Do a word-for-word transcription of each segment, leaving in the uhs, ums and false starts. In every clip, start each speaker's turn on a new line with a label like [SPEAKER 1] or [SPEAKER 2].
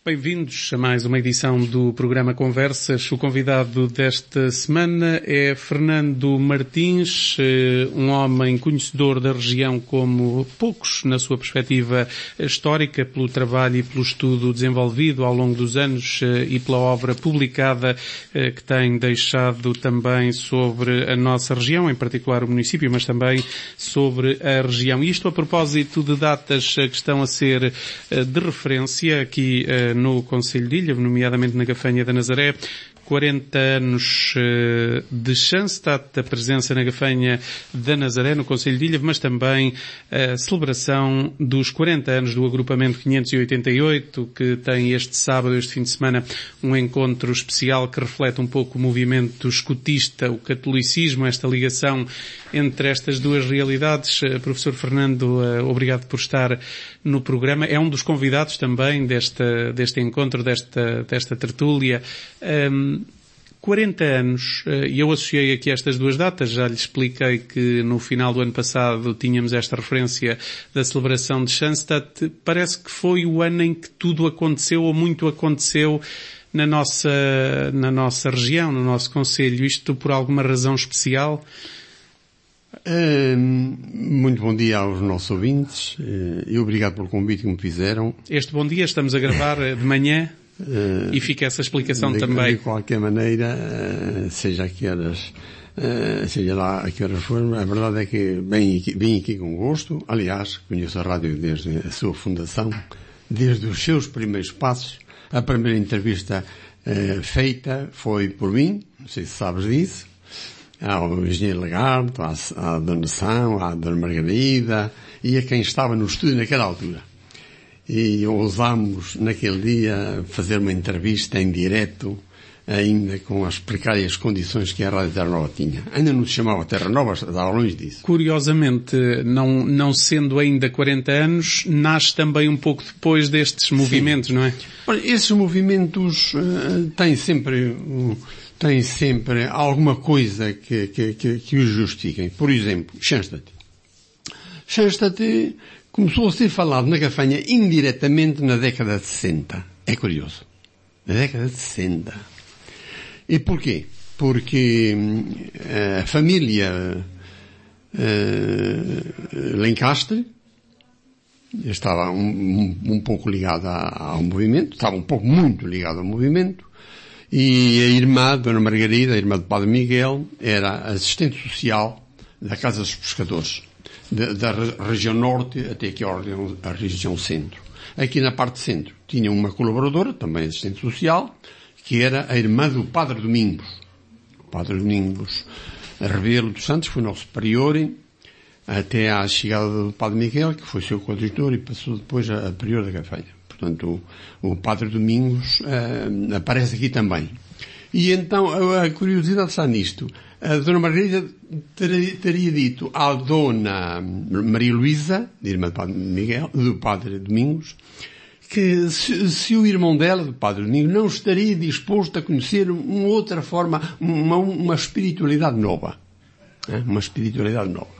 [SPEAKER 1] Bem-vindos a mais uma edição do programa Conversas. O convidado desta semana é Fernando Martins, um homem conhecedor da região como poucos na sua perspectiva histórica, pelo trabalho e pelo estudo desenvolvido ao longo dos anos e pela obra publicada que tem deixado também sobre a nossa região, em particular o município, mas também sobre a região. Isto a propósito de datas que estão a ser de referência aqui no Concelho de Ilha, nomeadamente na Gafanha da Nazaré, quarenta anos de Schanstatt, a presença na Gafanha da Nazaré, no Concelho de Ilha, mas também a celebração dos quarenta anos do agrupamento quinhentos e oitenta e oito, que tem este sábado, este fim de semana, um encontro especial que reflete um pouco o movimento escotista, o catolicismo, esta ligação entre estas duas realidades. Professor Fernando, obrigado por estar no programa. É um dos convidados também desta, deste encontro, desta, desta tertúlia. Um, quarenta anos, e eu associei aqui estas duas datas, já lhe expliquei que no final do ano passado tínhamos esta referência da celebração de Schanstatt. Parece que foi o ano em que tudo aconteceu, ou muito aconteceu, na nossa, na nossa região, no nosso concelho. Isto por alguma razão especial?
[SPEAKER 2] Uh, muito bom dia aos nossos ouvintes uh, e obrigado pelo convite que me fizeram.
[SPEAKER 1] Este bom dia estamos a gravar de manhã uh, e fica essa explicação
[SPEAKER 2] de,
[SPEAKER 1] também.
[SPEAKER 2] De qualquer maneira, uh, seja a que horas, uh, seja lá a que horas for, a verdade é que vim aqui, vim aqui com gosto. Aliás, conheço a rádio desde a sua fundação, desde os seus primeiros passos. A primeira entrevista uh, feita foi por mim, não sei se sabes disso. Ao engenheiro Lagarto, à, à Dona São, à Dona Margarida e a quem estava no estúdio naquela altura. E ousámos naquele dia fazer uma entrevista em direto, ainda com as precárias condições que a Rádio Terra Nova tinha. Ainda não se chamava Terra Nova, estava longe disso.
[SPEAKER 1] Curiosamente, não, não sendo ainda quarenta anos, nasce também um pouco depois destes movimentos, Sim. não é?
[SPEAKER 2] Olha, esses movimentos uh, têm sempre... Uh, tem sempre alguma coisa que, que, que, que os justifiquem. Por exemplo, Schanstatt. Schanstatt começou a ser falado na Gafanha indiretamente na década de sessenta. É curioso. Na década de sessenta. E porquê? Porque a família uh, Lencastre estava um, um, um pouco ligada ao movimento, estava um pouco muito ligada ao movimento. E a irmã, Dona Margarida, a irmã do Padre Miguel, era assistente social da Casa dos Pescadores, de, da região norte até aqui a região centro. Aqui na parte centro tinha uma colaboradora, também assistente social, que era a irmã do Padre Domingos. O Padre Domingos Rebelo dos Santos foi nosso prior até à chegada do Padre Miguel, que foi seu coadjutor e passou depois a, a prior da Gafanha. Portanto, o, o Padre Domingos uh, aparece aqui também. E então, a, a curiosidade está nisto. A Dona Margarida teria, teria dito à Dona Maria Luísa, irmã do Padre Miguel, do Padre Domingos, que se, se o irmão dela, do Padre Domingos, não estaria disposto a conhecer uma outra forma, uma, uma espiritualidade nova. Né? Uma espiritualidade nova.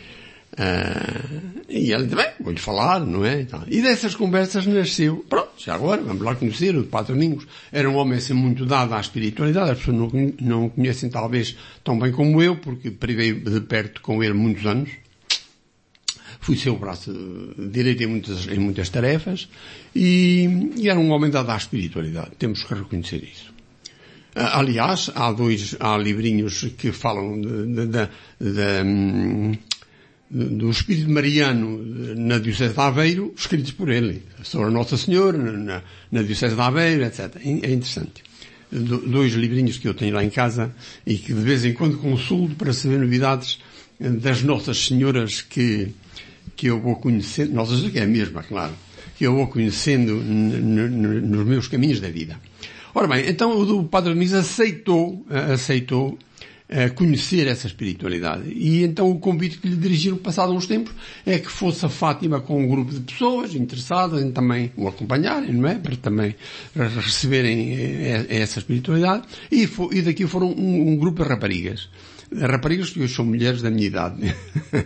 [SPEAKER 2] Uh, e ela disse, bem, vou-lhe falar, não é? E dessas conversas nasceu, pronto, já agora, vamos lá conhecer o Padre Domingos. Era um homem assim muito dado à espiritualidade, as pessoas não, não o conhecem talvez tão bem como eu, porque privei de perto com ele muitos anos. Fui seu braço direito em muitas, em muitas tarefas, e, e era um homem dado à espiritualidade, temos que reconhecer isso. Uh, aliás, há dois, há livrinhos que falam de, de, de, de do espírito mariano na Diocese de Aveiro, escritos por ele, sobre a Nossa Senhora, na, na Diocese de Aveiro, etcétera. É interessante. Do, dois livrinhos que eu tenho lá em casa e que de vez em quando consulto para saber novidades das Nossas Senhoras que, que eu vou conhecendo, Nossas Senhoras que é a mesma, claro, que eu vou conhecendo n- n- nos meus caminhos da vida. Ora bem, então o Padre Domingos aceitou, aceitou conhecer essa espiritualidade. E então o convite que lhe dirigiram passado uns tempos é que fosse a Fátima com um grupo de pessoas interessadas em também o acompanharem, não é? Para também receberem essa espiritualidade. E, for, e daqui foram um, um grupo de raparigas. Raparigas que hoje são mulheres da minha idade.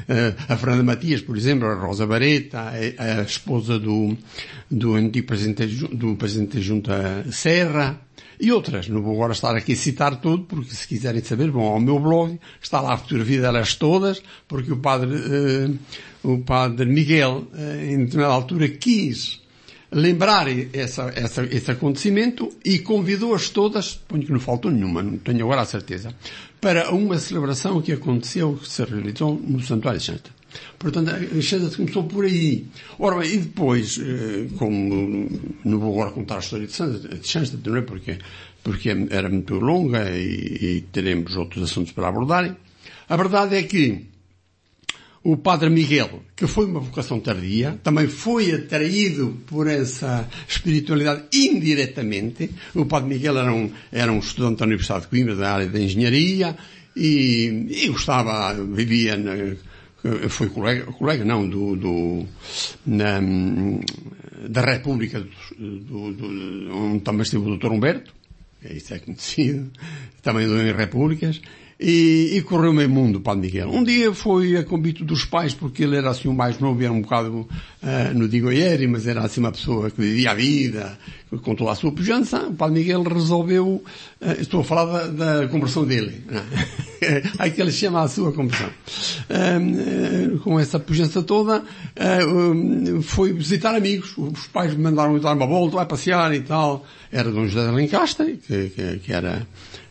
[SPEAKER 2] a Fernanda Matias, por exemplo, a Rosa Bareta, a, a esposa do, do antigo presidente, do presidente da Junta Serra, e outras. Não vou agora estar aqui a citar tudo, porque se quiserem saber, vão ao meu blog, está lá a fotografia delas todas, porque o padre, uh, o padre Miguel, uh, em determinada altura, quis lembrar essa, essa, esse acontecimento e convidou-as todas, ponho que não faltou nenhuma, não tenho agora a certeza, para uma celebração que aconteceu, que se realizou no Santuário de Xansta. Portanto, a Xansta começou por aí. Ora bem, e depois, como não vou agora contar a história de Xansta, não é? Porque, porque era muito longa e, e teremos outros assuntos para abordar. A verdade é que o Padre Miguel, que foi uma vocação tardia, também foi atraído por essa espiritualidade indiretamente. O Padre Miguel era um, era um estudante da Universidade de Coimbra, da área da engenharia, e, e gostava, vivia, na, foi colega, colega não, do, do, na, da República, do, do, onde também esteve o doutor Humberto, isso é conhecido, também deu em Repúblicas. E, e correu meio mundo o Padre Miguel. Um dia foi a convite dos pais, porque ele era assim o mais novo, era um bocado, uh, não digo ieri, mas era assim uma pessoa que vivia a vida, com toda a sua pujança. O Padre Miguel resolveu, uh, estou a falar da, da conversão dele, aí que ele chama a sua conversão. Uh, uh, com essa pujança toda, uh, uh, foi visitar amigos. Os pais me mandaram dar uma volta, vai passear e tal. Era Dom José de Lencastre, que, que, que era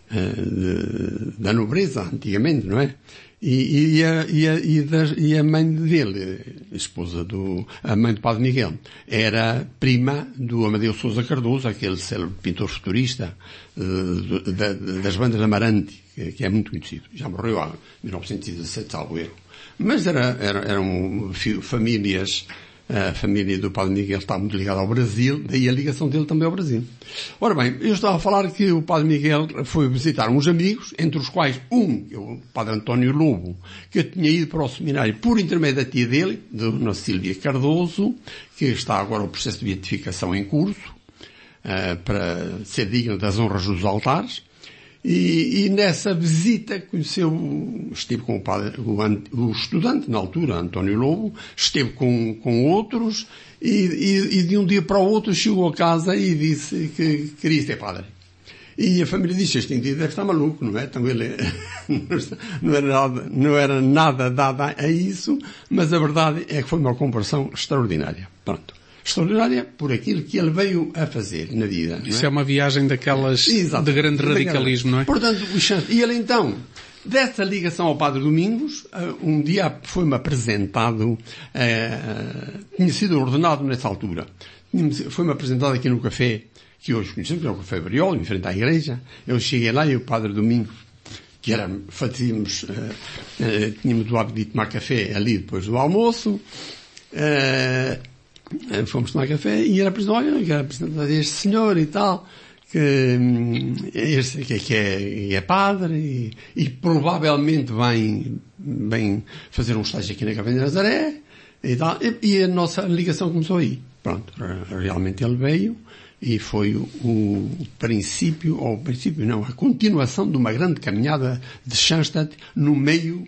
[SPEAKER 2] De, da nobreza, antigamente, não é? E, e, a, e, a, e, das, e a mãe dele, a esposa do, a mãe do Padre Miguel, era prima do Amadeu Sousa Cardoso, aquele célebre pintor futurista, uh, da, das bandas Amarante, que, que é muito conhecido. Já morreu em mil novecentos e dezassete, salvo erro. Mas era, era, eram famílias, a família do Padre Miguel está muito ligada ao Brasil, daí a ligação dele também ao Brasil. Ora bem, eu estava a falar que o Padre Miguel foi visitar uns amigos, entre os quais um, o Padre António Lobo, que tinha ido para o seminário por intermédio da tia dele, Dona Sílvia Cardoso, que está agora o processo de beatificação em curso, uh, para ser digno das honras dos altares. E, e nessa visita conheceu, esteve com o padre, o, o estudante, na altura, António Lobo, esteve com, com outros, e, e, e de um dia para o outro chegou a casa e disse que queria ser padre. E a família disse, este indivíduo deve estar maluco, não é? Então ele não era nada, não era nada dado a isso, mas a verdade é que foi uma conversão extraordinária. Pronto. Extraordinária por aquilo que ele veio a fazer na vida.
[SPEAKER 1] Isso
[SPEAKER 2] não é?
[SPEAKER 1] é uma viagem daquelas Exato. de grande radicalismo, não é?
[SPEAKER 2] Portanto, e ele então, dessa ligação ao Padre Domingos, um dia foi-me apresentado, eh, tinha sido ordenado nessa altura, foi-me apresentado aqui no café, que hoje conhecemos, que é o Café Briol, em frente à igreja. Eu cheguei lá e o Padre Domingos, que era, fazíamos, eh, eh, tínhamos o hábito de tomar café ali depois do almoço, eh, fomos tomar café e era apresentado, olha, eu quero apresentar este senhor e tal, que, este, que, que, é, que é padre e, e provavelmente vem, vem fazer um estágio aqui na Café de Nazaré e tal, e, e a nossa ligação começou aí. Pronto, realmente ele veio e foi o, o princípio, ou o princípio não, a continuação de uma grande caminhada de Schanstatt no meio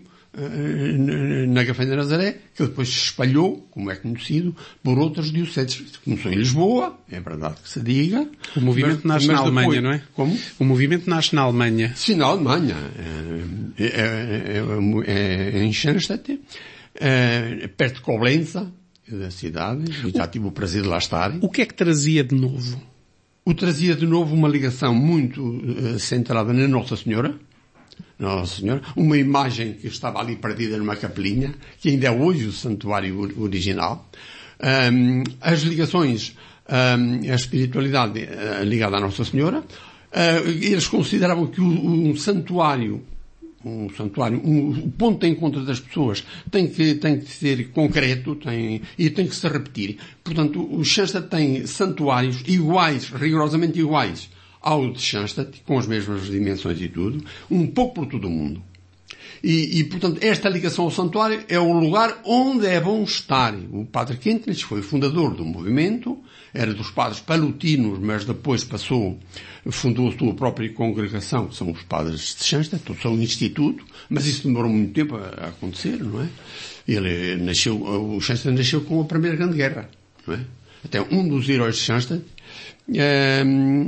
[SPEAKER 2] na Café de Nazaré, que depois se espalhou, como é conhecido, por outras dioceses. Começou em Lisboa, é verdade que se diga.
[SPEAKER 1] O movimento mas, nasce mas na depois, Alemanha, não é?
[SPEAKER 2] Como?
[SPEAKER 1] O movimento nasce na Alemanha.
[SPEAKER 2] Sim, na Alemanha. É, é, é, é em Schanstatt, é, perto de Coblenza, da cidade, e já tive o prazer de lá estar.
[SPEAKER 1] O que é que trazia de novo?
[SPEAKER 2] O trazia de novo uma ligação muito uh, centrada na Nossa Senhora, Nossa Senhora, uma imagem que estava ali perdida numa capelinha, que ainda é hoje o santuário original, um, as ligações, um, a espiritualidade uh, ligada à Nossa Senhora, uh, eles consideravam que o, um santuário, um santuário, um, o ponto de encontro das pessoas tem que, tem que ser concreto, tem, e tem que se repetir. Portanto, o Schanstatt tem santuários iguais, rigorosamente iguais, ao de Schanstatt, com as mesmas dimensões e tudo, um pouco por todo o mundo. E, e, portanto, esta ligação ao santuário é o lugar onde é bom estar. O padre Quintlich foi fundador do movimento, era dos padres palutinos, mas depois passou, fundou a sua própria congregação, que são os padres de Schanstatt, são um instituto, mas isso demorou muito tempo a, a acontecer, não é? Ele nasceu, o Schanstatt nasceu com a Primeira Grande Guerra, não é? Até um dos heróis de Schanstatt é,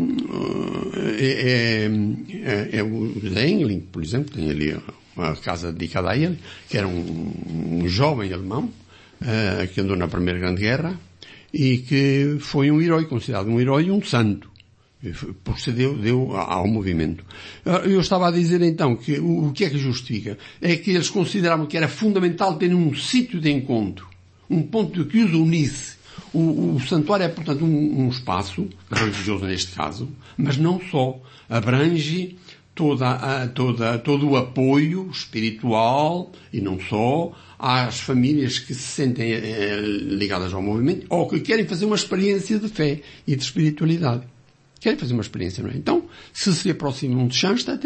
[SPEAKER 2] é, é, é o Engling, por exemplo, tem ali uma casa dedicada a ele, que era um, um jovem alemão, uh, que andou na Primeira Grande Guerra e que foi um herói, considerado um herói e um santo, porque se deu, deu ao movimento. Eu estava a dizer então que o, o que é que justifica? É que eles consideravam que era fundamental ter um sítio de encontro, um ponto que os unisse. O, o santuário é, portanto, um, um espaço religioso neste caso, mas não só. Abrange toda, a, toda, todo o apoio espiritual, e não só, às famílias que se sentem eh, ligadas ao movimento, ou que querem fazer uma experiência de fé e de espiritualidade. Querem fazer uma experiência, não é? Então, se se aproximam de Schanstatt,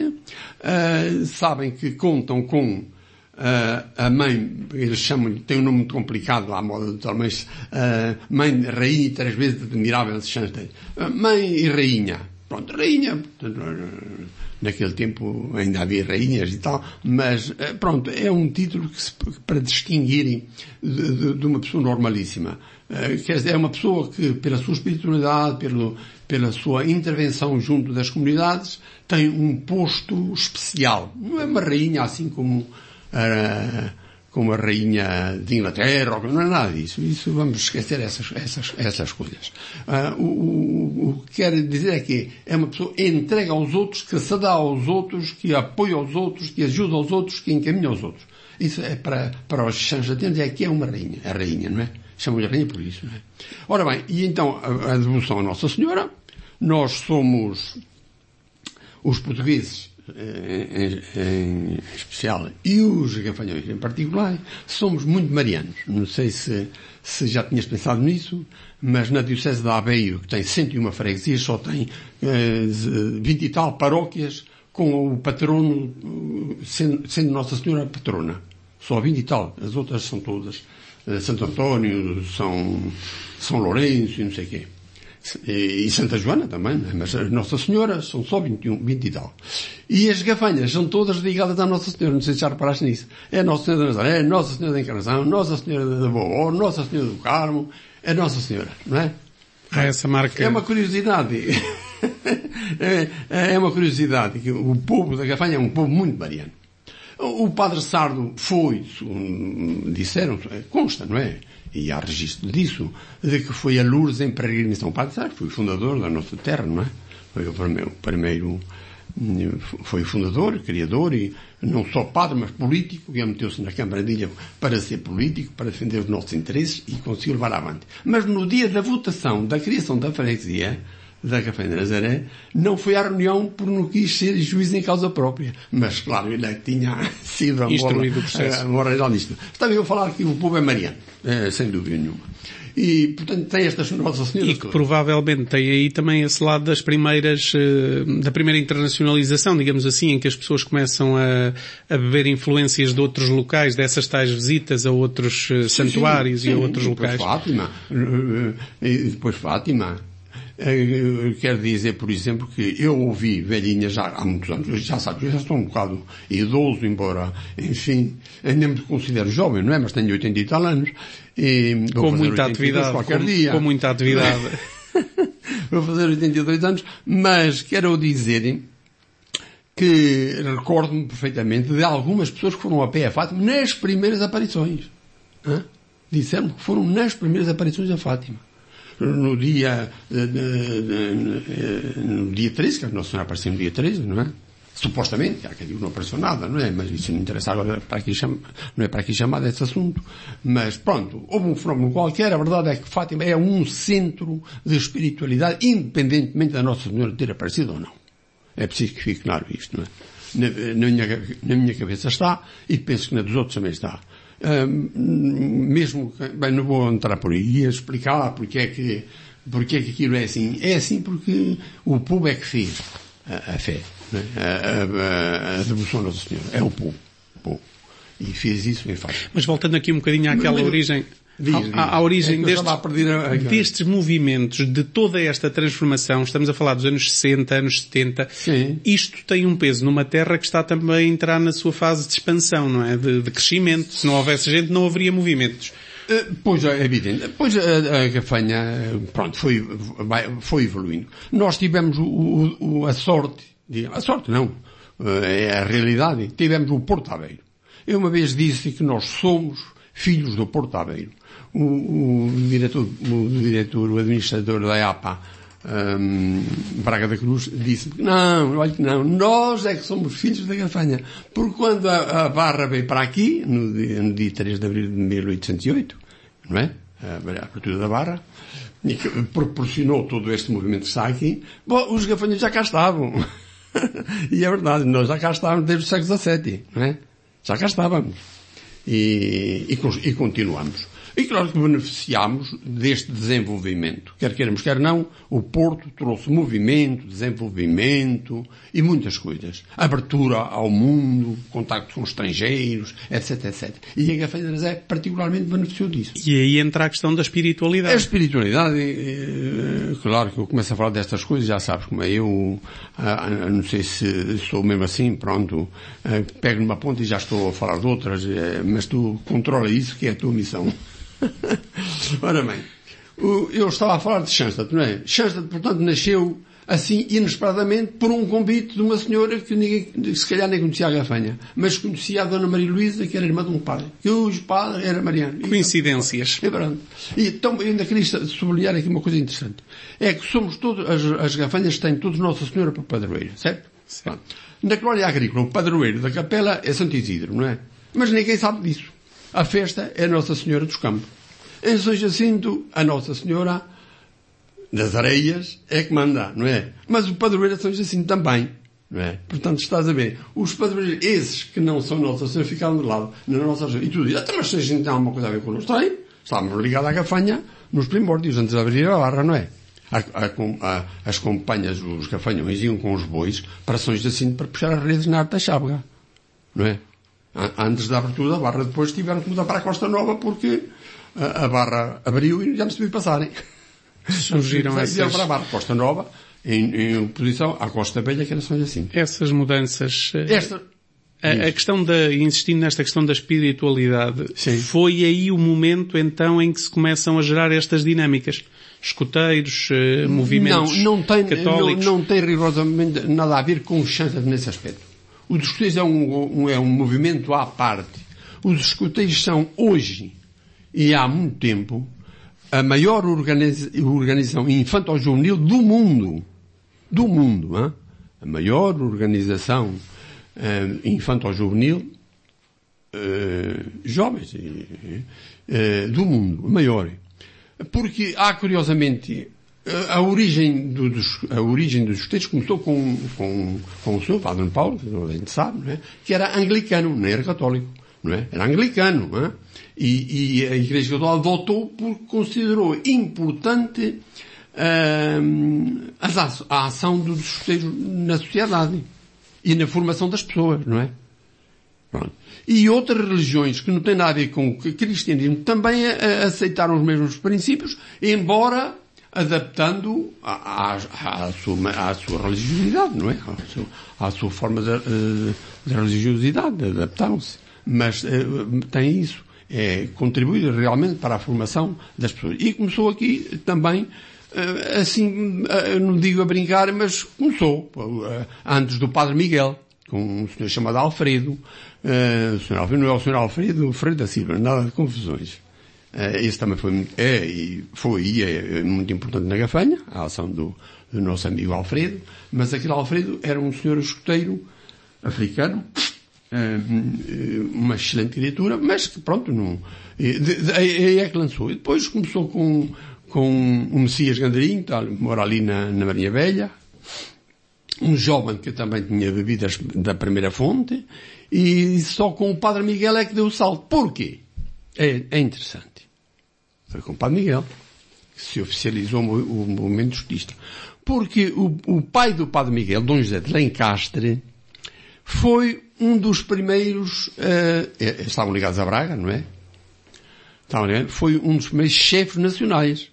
[SPEAKER 2] uh, sabem que contam com Uh, a mãe, eles chamam, tem um nome muito complicado à moda do tal, mas uh, mãe, rainha e três vezes admirável de Schanstatt. Uh, mãe e rainha. Pronto, rainha, portanto, uh, naquele tempo ainda havia rainhas e tal, mas uh, pronto, é um título que se, para distinguirem de, de, de uma pessoa normalíssima. Uh, quer dizer, é uma pessoa que, pela sua espiritualidade, pelo, pela sua intervenção junto das comunidades, tem um posto especial. Não é uma rainha assim como Uh, como a rainha de Inglaterra, não é nada disso. Isso vamos esquecer essas, essas, essas coisas. Uh, o, o, o que quero dizer é que é uma pessoa entregue aos outros, que se dá aos outros, que apoia aos outros, que ajuda aos outros, que encaminha aos outros. Isso é para, para os Schanstattianos, é que é uma rainha. É a rainha, não é? Chamam-lhe rainha por isso, não é? Ora bem, e então a, a devoção à Nossa Senhora, nós somos os portugueses, Em, em especial, e os gafanhões em particular, somos muito marianos. Não sei se, se já tinhas pensado nisso, mas na Diocese de Aveiro, que tem cento e uma freguesias, só tem eh, vinte e tal paróquias com o patrono, sendo, sendo Nossa Senhora patrona. Só vinte e tal. As outras são todas eh, Santo António, São, São Lourenço e não sei o quê. E Santa Joana também, mas as Nossa Senhora são só vinte e um, vinte e tal. E as gafanhas são todas ligadas à Nossa Senhora, não sei se já reparaste nisso. É a Nossa Senhora da Nazaré, é Nossa Senhora da Encarnação, Nossa Senhora da Boa, Nossa Senhora do Carmo, é Nossa Senhora, não é?
[SPEAKER 1] Há essa marca.
[SPEAKER 2] É uma curiosidade. é, é uma curiosidade que o povo da gafanha é um povo muito mariano. O Padre Sardo foi, disseram, consta, não é? E há registro disso, de que foi a Lourdes em peregrinação. O Padre Sardo foi o fundador da nossa terra, não é? Foi o primeiro, primeiro foi o fundador, criador, e não só padre, mas político, que meteu-se na Câmara de Ilha para ser político, para defender os nossos interesses, e conseguiu levar avante. Mas no dia da votação da criação da freguesia da Gafanha de Nazaré, não foi à reunião por não quis ser juiz em causa própria. Mas, claro, ele é que tinha sido a moral nisto. Estava eu a falar que o povo é mariano, é, sem dúvida nenhuma. E, portanto, tem estas Nossas Senhoras.
[SPEAKER 1] E que provavelmente tem aí também esse lado das primeiras, da primeira internacionalização, digamos assim, em que as pessoas começam a, a beber influências de outros locais, dessas tais visitas a outros sim, santuários sim, sim, e a outros
[SPEAKER 2] sim,
[SPEAKER 1] locais.
[SPEAKER 2] Depois Fátima. E depois Fátima. Eu quero dizer, por exemplo, que eu ouvi velhinhas já há muitos anos, já sabes, eu já estou um bocado idoso, embora, enfim, ainda me considero jovem, não é? Mas tenho oitenta e tal anos. E
[SPEAKER 1] com muita atividade, qualquer com, dia. com muita atividade.
[SPEAKER 2] Vou fazer oitenta e dois anos, mas quero dizer que recordo-me perfeitamente de algumas pessoas que foram a pé a Fátima nas primeiras aparições. Hã? Disseram que foram nas primeiras aparições a Fátima. No dia, no dia treze, que a Nossa Senhora apareceu no dia treze, não é? Supostamente, há quem diga que não apareceu nada, não é? Mas isso não interessa agora, para aqui chama, não é para aqui chamar desse assunto. Mas pronto, houve um fenómeno qualquer, a verdade é que Fátima é um centro de espiritualidade, independentemente da Nossa Senhora ter aparecido ou não. É preciso que fique claro isto, não é? Na, na, minha, na minha cabeça está, e penso que na dos outros também está. Uh, mesmo, bem, não vou entrar por aí e explicar porque é que, porque é que aquilo é assim. É assim porque o povo é que fez a, a fé, né? a, a, a devoção a Nossa Senhora. É o povo. O E fez isso em Fátima.
[SPEAKER 1] Mas voltando aqui um bocadinho àquela
[SPEAKER 2] mas,
[SPEAKER 1] origem...
[SPEAKER 2] Diz, diz.
[SPEAKER 1] À, à origem
[SPEAKER 2] é
[SPEAKER 1] destes,
[SPEAKER 2] a...
[SPEAKER 1] destes movimentos, de toda esta transformação, estamos a falar dos anos sessenta, anos setenta,
[SPEAKER 2] Sim.
[SPEAKER 1] Isto tem um peso numa terra que está também a entrar na sua fase de expansão, não é? De, de crescimento. Se não houvesse gente, não haveria movimentos.
[SPEAKER 2] Uh, pois é evidente. Pois a, a Gafanha, pronto, foi, foi evoluindo. Nós tivemos o, o, a sorte, a sorte não, é a realidade, tivemos o Porto Aveiro. Eu uma vez disse que nós somos filhos do Porto Aveiro. O, o diretor, o diretor, o administrador da E A P A, um, Braga da Cruz, disse que não, olha que não, nós é que somos filhos da Gafanha. Porque quando a, a Barra veio para aqui, no dia, no dia três de abril de mil oitocentos e oito, não é? A abertura da Barra, e que proporcionou todo este movimento que está aqui, bom, os gafanhos já cá estavam. E é verdade, nós já cá estávamos desde o século dezassete, não é? Já cá estávamos. E, e, e continuamos. E claro que beneficiámos deste desenvolvimento. Quer queiramos, quer não, o Porto trouxe movimento, desenvolvimento e muitas coisas. Abertura ao mundo, contacto com estrangeiros, etc, etcétera. E a Gafanha de Nazaré particularmente beneficiou disso.
[SPEAKER 1] E aí entra a questão da espiritualidade.
[SPEAKER 2] A espiritualidade, é, claro que eu começo a falar destas coisas, já sabes como é. Eu, não sei se sou mesmo assim, pronto, pego numa ponta e já estou a falar de outras, mas tu controla isso, que é a tua missão. Ora bem, eu estava a falar de Schanstatt, não é? Schanstatt, portanto, nasceu assim, inesperadamente, por um convite de uma senhora que ninguém, se calhar nem conhecia a Gafanha, mas conhecia a Dona Maria Luísa, que era irmã de um padre, que o padre era Mariano.
[SPEAKER 1] Coincidências.
[SPEAKER 2] E, pronto. E então, eu ainda queria sublinhar aqui uma coisa interessante. É que somos todos, as, as Gafanhas têm todos Nossa Senhora para padroeiro, certo? Certo. Na colónia agrícola, o padroeiro da capela é Santo Isidro, não é? Mas ninguém sabe disso. A festa é Nossa Senhora dos Campos. Em São Jacinto, a Nossa Senhora das Areias é que manda, não é? Mas o padroeiro é São Jacinto também, não é? Portanto, estás a ver, os padroeiros, esses que não são Nossa Senhora, ficaram de lado, na nossa região. E tu dizes, até mas se a gente tem alguma coisa a ver com nós, tem. Estávamos ligados à Gafanha nos primórdios, antes de abrir a Barra, não é? A, a, a, as companhias, os gafanhões, iam com os bois para São Jacinto para puxar as redes na arte da Chábega, não é? Antes da abertura da Barra, depois tiveram que mudar para a Costa Nova porque a, a Barra abriu e já não se viu passarem.
[SPEAKER 1] Surgiram essas...
[SPEAKER 2] para a Barra, Costa Nova, em, em oposição à Costa Velha, que era São Jacinto.
[SPEAKER 1] Essas mudanças...
[SPEAKER 2] Esta...
[SPEAKER 1] A, a questão da, insistindo nesta questão da espiritualidade, Sim. Foi aí o momento então em que se começam a gerar estas dinâmicas. Escuteiros, movimentos
[SPEAKER 2] não, não tem,
[SPEAKER 1] católicos...
[SPEAKER 2] Não, não tem rigorosamente nada a ver com o Schanstatt nesse aspecto. Os escuteiros é um, um, é um movimento à parte. Os escuteiros são hoje, e há muito tempo, a maior organiza, organização infanto-juvenil do mundo. Do mundo, hein? A maior organização uh, infanto-juvenil uh, jovens uh, do mundo. A maior. Porque há, curiosamente... A origem, do, dos, a origem dos escuteiros começou com, com, com o senhor Padre Paulo, a gente sabe, não é? Que era anglicano, não era católico, não é? Era anglicano, não é? E, e a Igreja Católica votou porque considerou importante uh, a ação dos escuteiros na sociedade e na formação das pessoas, não é? Pronto. E outras religiões que não têm nada a ver com o cristianismo também a, a aceitaram os mesmos princípios, embora adaptando à, à, à, sua, à sua religiosidade, não é? À sua, à sua forma de, de religiosidade, adaptaram-se. Mas tem isso. É contribuir realmente para a formação das pessoas. E começou aqui também, assim, não digo a brincar, mas começou, antes do Padre Miguel, com um senhor chamado Alfredo, o senhor Alfredo, não é o senhor Alfredo, o Freire da Silva, nada de confusões. Uh, esse também foi, é, e foi e é muito importante na Gafanha, a ação do, do nosso amigo Alfredo, mas aquele Alfredo era um senhor escoteiro africano, uh, uma excelente criatura, mas que pronto, não, aí é que lançou. E depois começou com, com o Messias Gandarinho, tal, mora ali na, na Marinha Velha, um jovem que também tinha bebidas da primeira fonte, e só com o Padre Miguel é que deu o salto. Porquê? É, é interessante. Foi com o Padre Miguel que se oficializou o, o movimento justista. Porque o, o pai do Padre Miguel, Dom José de Lencastre, foi um dos primeiros, uh, estavam ligados a Braga, não é? Estavam ligados, foi um dos primeiros chefes nacionais.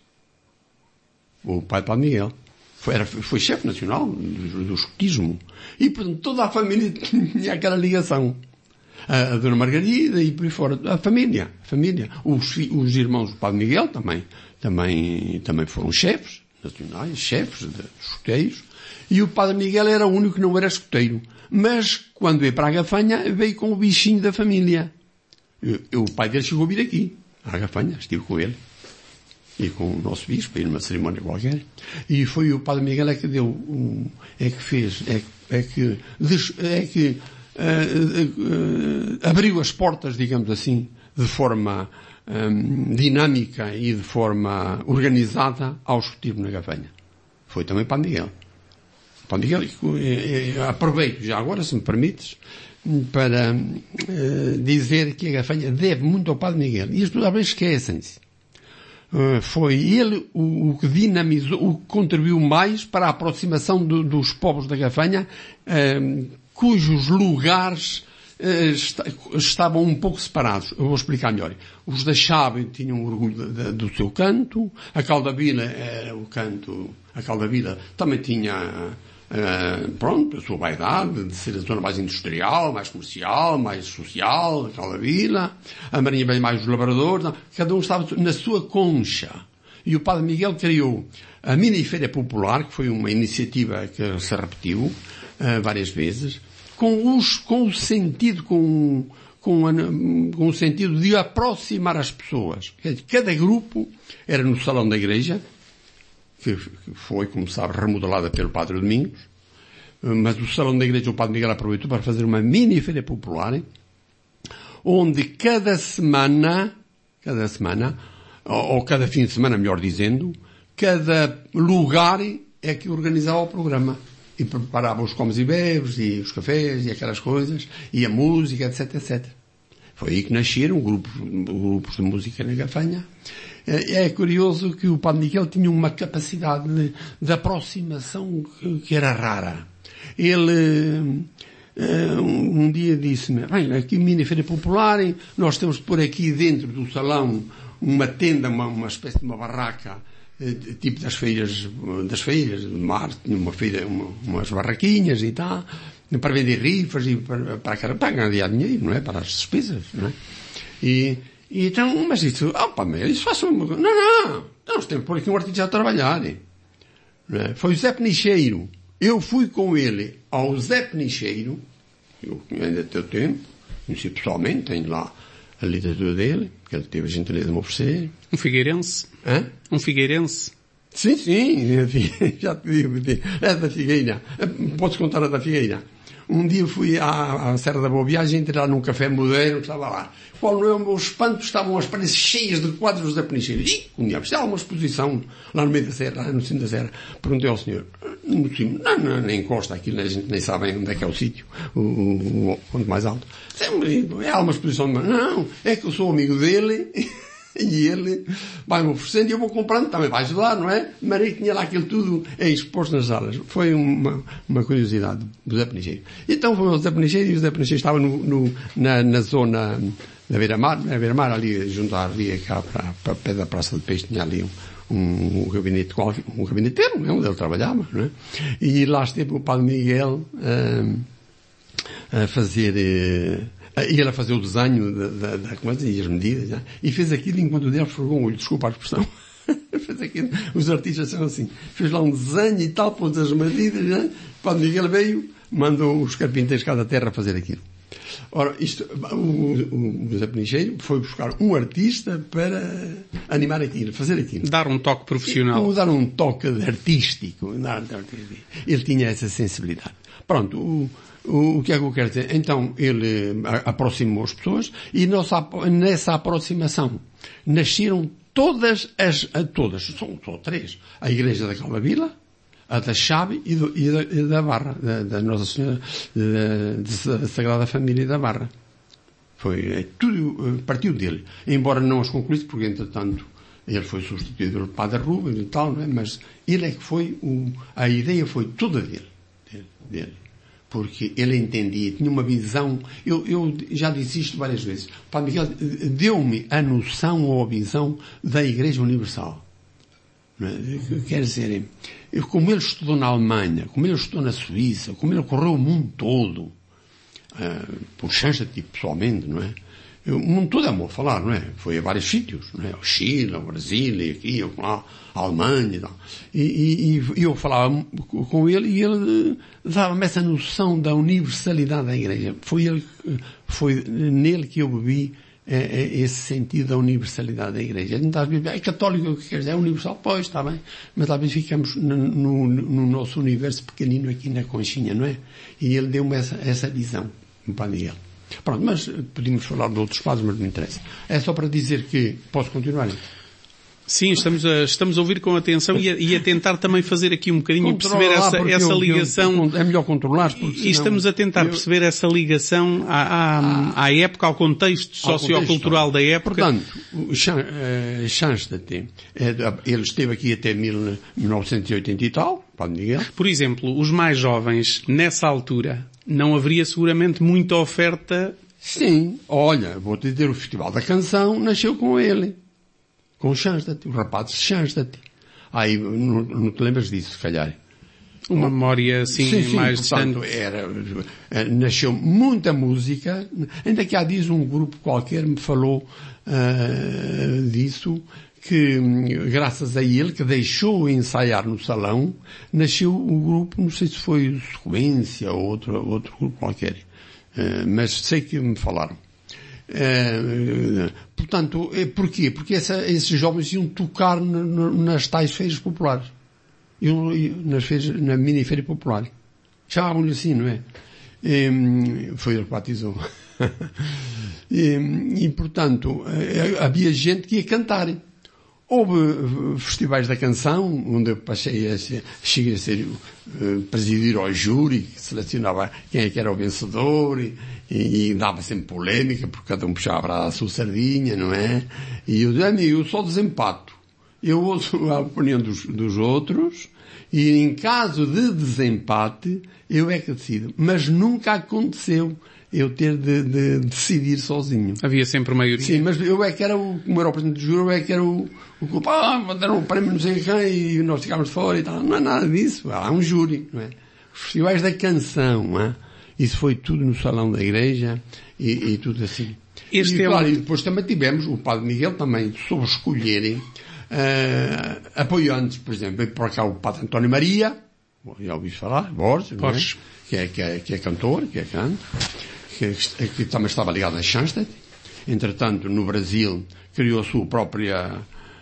[SPEAKER 2] O pai de Padre Miguel. Foi, era, foi chefe nacional do, do escotismo. E, portanto, toda a família tinha aquela ligação. A, a Dona Margarida e por aí fora. A família. A família. Os, os irmãos do Padre Miguel também, também, também foram chefes nacionais, chefes de escoteiros. E o Padre Miguel era o único que não era escoteiro. Mas, quando veio para a Gafanha, veio com o bichinho da família. Eu, eu, o pai dele chegou a vir aqui, à Gafanha, estive com ele. E com o nosso bispo, ir numa cerimónia qualquer. E foi o Padre Miguel é que deu, um, é que fez, é, é que, é que uh, uh, uh, abriu as portas, digamos assim, de forma um, dinâmica e de forma organizada ao escotismo na Gafanha. Foi também Padre Miguel. Padre Miguel, aproveito já agora, se me permites, para uh, dizer que a Gafanha deve muito ao Padre Miguel. E as pessoas às vezes esquecem-se. Uh, foi ele o, o que dinamizou, o que contribuiu mais para a aproximação do, dos povos da Gafanha, uh, cujos lugares uh, est- estavam um pouco separados. Eu vou explicar melhor. Os da Chave tinham orgulho de, de, do seu canto, a Caldavila era o canto, a Caldavila também tinha uh, pronto, a sua vaidade de ser a zona mais industrial, mais comercial, mais social, a Caldavila, a Marinha bem mais os labradores, não, cada um estava na sua concha. E o Padre Miguel criou a Mini Feira Popular, que foi uma iniciativa que se repetiu uh, várias vezes, com, os, com o sentido, com, com, a, com o sentido de aproximar as pessoas. Cada grupo era no salão da igreja, que foi, como sabe, remodelada pelo Padre Domingos, mas o salão da igreja o Padre Miguel aproveitou para fazer uma mini feira popular, onde cada semana, cada semana, ou, ou cada fim de semana, melhor dizendo, cada lugar é que organizava o programa. E preparava os comes e bebes, e os cafés, e aquelas coisas, e a música, etc, etcétera. Foi aí que nasceram grupos, grupos de música na Gafanha. É curioso que o Padre Miguel tinha uma capacidade de, de aproximação que, que era rara. Ele, uh, um, um dia disse-me, bem, aqui Mini Feira Popular, nós temos de pôr aqui dentro do salão uma tenda, uma, uma espécie de uma barraca, uh, tipo das feiras, das feiras de mar, tinha uma feira, uma, umas barraquinhas e tal, para vender rifas e para, para, para ganhar dinheiro, não é? Para as despesas, não é? E, E então, mas isso, opa, meu, isso faça uma coisa. Não, não, nós temos que pôr aqui um artista a trabalhar. Não é? Foi o Zé Penicheiro. Eu fui com ele ao Zé Penicheiro, eu ainda tenho tempo, conheci pessoalmente, tenho lá a literatura dele, que ele teve a gentileza de me oferecer.
[SPEAKER 1] Um figueirense?
[SPEAKER 2] Hã?
[SPEAKER 1] Um figueirense?
[SPEAKER 2] Sim, sim, já te digo, é da Figueira. Podes contar a da Figueira. Um dia fui à, à Serra da Boa Viagem, entrei lá num café moderno que estava lá. Qual não é o meu espanto? Estavam as paredes cheias de quadros da Penicheira. E, um dia, há uma exposição lá no meio da serra, lá no cimo da serra. Perguntei ao senhor, no cimo, não, não, nem encosta aquilo, a gente nem sabe onde é que é o sítio, o, o, o ponto mais alto. É uma exposição de... Não, é que eu sou amigo dele... E ele vai-me oferecendo e eu vou comprando, também vai ajudar, não é? Mas aí tinha lá aquilo tudo exposto nas salas. Foi uma, uma curiosidade do Zé Penicheiro. Então foi o Zé Penicheiro e o Zé Penicheiro estava no, no, na, na zona da Beira-Mar, na Beira-Mar ali junto à ria cá para, para pé da Praça de Peixe, tinha ali um, um, um gabinete qualquer, um gabineteiro, é onde ele trabalhava, não é? E lá esteve o Padre Miguel a, a fazer... E ele a fazer o desenho da, da, da coisa e as medidas, já, e fez aquilo enquanto o dele esfregou o olho, desculpa a expressão. Fez aquilo, os artistas são assim. Fez lá um desenho e tal, pôs as medidas, já. Quando Miguel veio, mandou os carpinteiros cá da terra fazer aquilo. Ora, isto, o, o, o José Penicheiro foi buscar um artista para animar aquilo, fazer aquilo.
[SPEAKER 1] Dar um toque profissional.
[SPEAKER 2] E, dar um toque artístico. Dar, ele tinha essa sensibilidade. Pronto, o, o, o que é que eu quero dizer? Então, ele aproximou as pessoas e nessa, nessa aproximação nasceram todas as, todas, são só três. A Igreja da Caldavila, a da Chave e, do, e, da, e da Barra, da, da Nossa Senhora, da, da Sagrada Família da Barra. Foi, é, tudo partiu dele. Embora não as concluísse, porque entretanto ele foi substituído pelo Padre Rubens e tal, não é? Mas ele é que foi, o, a ideia foi toda dele. dele, dele. porque ele entendia, tinha uma visão, eu, eu já disse isto várias vezes, o Padre Miguel deu-me a noção ou a visão da Igreja Universal. Quer dizer, como ele estudou na Alemanha, como ele estudou na Suíça, como ele correu o mundo todo, uh, por Schanstatt pessoalmente, não é? O mundo todo é bom falar, não é? Foi a vários sítios, não é? O Chile, o Brasil, e aqui, lá, a Alemanha e tal. E, e, e eu falava com ele e ele dava-me essa noção da universalidade da Igreja. Foi ele, foi nele que eu bebi é, é, esse sentido da universalidade da Igreja. A gente às vezes, é católico, o que quer dizer, é universal? Pois, está bem. Mas às vezes ficamos no, no, no nosso universo pequenino aqui na conchinha, não é? E ele deu-me essa, essa visão, o Padre Miguel. Pronto, mas podíamos falar de outros padres, mas não interessa. É só para dizer que... Posso continuar?
[SPEAKER 1] Sim, estamos a, estamos a ouvir com atenção e a, e a tentar também fazer aqui um bocadinho perceber essa, essa eu, ligação.
[SPEAKER 2] Eu, é melhor controlar, porque senão,
[SPEAKER 1] e estamos a tentar eu, perceber essa ligação à, à, à época, ao contexto sociocultural da época.
[SPEAKER 2] Portanto, o Schanstatt, ele esteve aqui até mil novecentos e oitenta e tal, Padre Miguel.
[SPEAKER 1] Por exemplo, os mais jovens, nessa altura, não haveria seguramente muita oferta.
[SPEAKER 2] Sim, olha, vou-te dizer, o Festival da Canção nasceu com ele. Com o Schanstatt, os rapazes de Schanstatt. Aí, não, não te lembras disso, se calhar?
[SPEAKER 1] Uma memória, assim, sim, sim, mais
[SPEAKER 2] portanto,
[SPEAKER 1] distante.
[SPEAKER 2] Era, nasceu muita música. Ainda que há dias um grupo qualquer me falou uh, disso, que graças a ele, que deixou ensaiar no salão, nasceu o grupo, não sei se foi Sequência ou outro, outro grupo qualquer. Uh, mas sei que me falaram. Uh, portanto, porquê? Porque essa, esses jovens iam tocar no, no, nas tais feiras populares. Iam, nas feiras, na mini feira popular. Chamavam-lhe assim, não é? E, foi ele que batizou. e, e, portanto, havia gente que ia cantar. Houve festivais da canção, onde eu passei a ser, cheguei a ser, uh, presidir ao júri, que selecionava quem é que era o vencedor, e, e, e dava sempre polémica, porque cada um puxava a sua sardinha, não é? E eu dizia, amigo, eu só desempato. Eu ouço a opinião dos, dos outros, e em caso de desempate, eu é que decido. Mas nunca aconteceu eu ter de, de decidir sozinho.
[SPEAKER 1] Havia sempre maioria.
[SPEAKER 2] Sim, mas eu é que era o, como era o presidente do júri, eu é que era o, o culpado, ah, deram um prémio não sei quem e nós ficámos de fora e tal. Não é nada disso. Há um júri, não é? Os festivais da canção, não é? Isso foi tudo no salão da igreja e, e tudo assim. Este e, é claro, um... e depois também tivemos, o Padre Miguel também soube escolherem, uh, apoiantes, por exemplo, veio para cá o Padre António Maria, já ouvi falar, Borges, não é? que, é, que, é, que é cantor, que é canto. Que, que também estava ligado a Schanstatt. Entretanto, no Brasil, criou a sua própria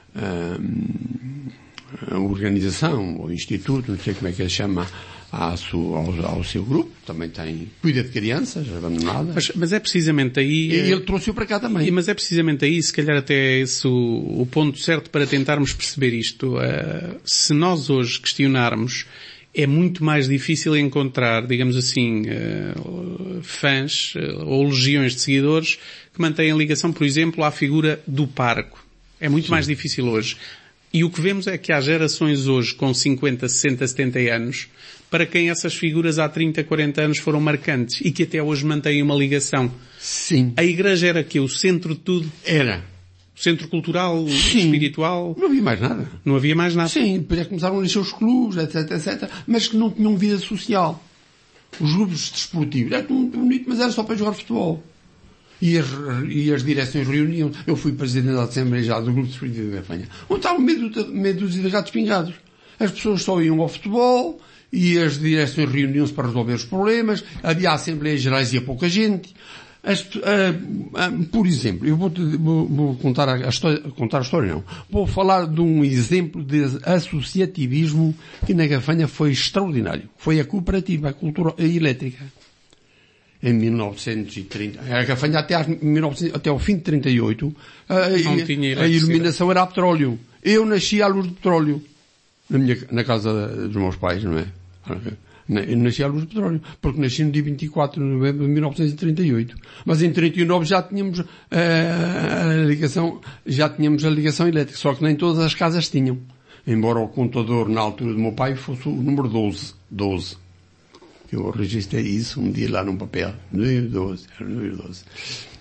[SPEAKER 2] uh, organização, ou instituto, não sei como é que ele chama, à sua, ao, ao seu grupo. Também tem, cuida de crianças abandonadas.
[SPEAKER 1] Mas, mas é precisamente aí...
[SPEAKER 2] E ele trouxe-o para cá também.
[SPEAKER 1] E, mas é precisamente aí, se calhar até é esse o, o ponto certo para tentarmos perceber isto. Uh, se nós hoje questionarmos, é muito mais difícil encontrar, digamos assim, uh, fãs uh, ou legiões de seguidores que mantêm ligação, por exemplo, à figura do parco. É muito Sim. mais difícil hoje. E o que vemos é que há gerações hoje com cinquenta, sessenta, setenta anos para quem essas figuras há trinta, quarenta anos foram marcantes e que até hoje mantêm uma ligação.
[SPEAKER 2] Sim.
[SPEAKER 1] A igreja era que o centro de tudo?
[SPEAKER 2] Era.
[SPEAKER 1] Centro cultural,
[SPEAKER 2] Sim.
[SPEAKER 1] espiritual.
[SPEAKER 2] Não havia mais nada.
[SPEAKER 1] Não havia mais nada.
[SPEAKER 2] Sim, depois é que começaram a nascer os clubes, etc, etcétera, mas que não tinham vida social. Os grupos desportivos, era muito bonito, mas era só para jogar futebol. E as, e as direções reuniam. Eu fui presidente da Assembleia já do grupo desportivo da Gafanha. Onde estavam meio, meio dúzia de gatos pingados. As pessoas só iam ao futebol, e as direções reuniam-se para resolver os problemas, havia Assembleias Gerais e ia pouca gente. As, uh, uh, por exemplo, eu vou, vou, vou contar, a, a história, contar a história, não. Vou falar de um exemplo de associativismo que na Gafanha foi extraordinário. Foi a cooperativa a cultura a elétrica. Em mil novecentos e trinta. A Gafanha até, às, mil novecentos, até ao fim de trinta e oito, a,
[SPEAKER 1] não tinha
[SPEAKER 2] a iluminação era a petróleo. Eu nasci à luz de petróleo. Na minha, na casa dos meus pais, não é? Eu nasci à luz de petróleo, porque nasci no dia vinte e quatro de novembro de mil novecentos e trinta e oito. Mas em trinta e nove já tínhamos uh, a ligação, já tínhamos a ligação elétrica, só que nem todas as casas tinham. Embora o contador na altura do meu pai fosse o número doze. doze. que eu registrei isso um dia lá num papel, no dois mil e doze, era no dois mil e doze.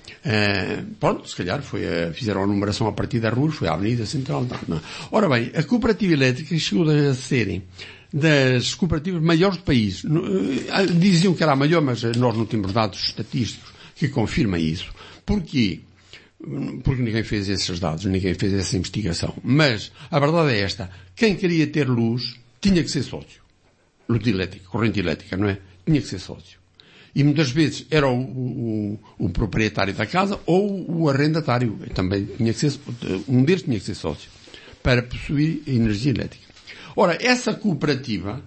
[SPEAKER 2] Uh, pronto, se calhar foi a, fizeram a numeração a partir das ruas, foi a Avenida Central. Não, não. Ora bem, a cooperativa elétrica chegou a serem das cooperativas maiores do país. Diziam que era a maior, mas nós não temos dados estatísticos que confirmem isso. Porquê? Porque ninguém fez esses dados, ninguém fez essa investigação. Mas a verdade é esta: quem queria ter luz tinha que ser sócio. Luz elétrica, corrente elétrica, não é? Tinha que ser sócio. E muitas vezes era o, o, o proprietário da casa ou o arrendatário. Também tinha que ser, um deles tinha que ser sócio para possuir energia elétrica. Ora, essa cooperativa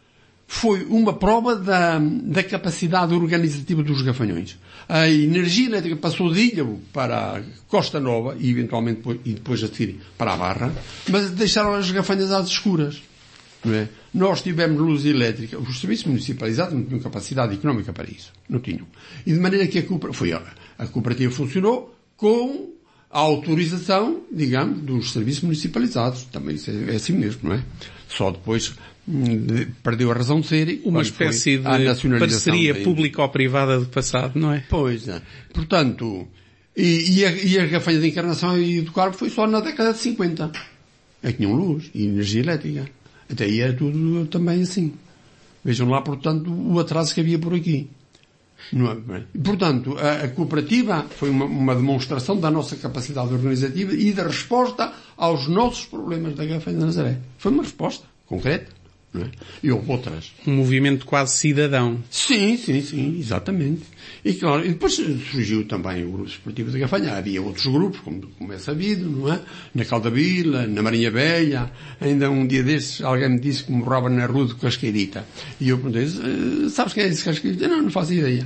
[SPEAKER 2] foi uma prova da, da capacidade organizativa dos Gafanhões. A energia elétrica passou de Ilhavo para Costa Nova e eventualmente depois, e depois a seguir para a Barra, mas deixaram as Gafanhas às escuras. Não é? Nós tivemos luz elétrica, os serviços municipalizados não tinham capacidade económica para isso, não tinham. E de maneira que a cooperativa, foi, a cooperativa funcionou com a autorização, digamos, dos serviços municipalizados. Também isso é, é assim mesmo, não é? Só depois hum, perdeu a razão de ser.
[SPEAKER 1] Uma espécie de parceria público-privada do passado, não é?
[SPEAKER 2] Pois é. Portanto, e, e, a, e as Gafanhas de Encarnação e do Carmo foi só na década de cinquenta. É que tinham luz e energia elétrica. Até aí era tudo também assim. Vejam lá, portanto, o atraso que havia por aqui. Não é? Portanto, a, a cooperativa foi uma, uma demonstração da nossa capacidade organizativa e da resposta aos nossos problemas da Gafanha de Nazaré. Foi uma resposta concreta. Não é? E houve outras.
[SPEAKER 1] Um movimento quase cidadão.
[SPEAKER 2] Sim, sim, sim, exatamente. E claro, e depois surgiu também o grupo esportivo da Gafanha. Havia outros grupos, como, como é sabido, não é? Na Caldavila, na Marinha Velha. Ainda um dia desses alguém me disse que morava na Rua do Casqueirita. E eu perguntei, sabes quem é esse Casqueirita? Não, não faço ideia.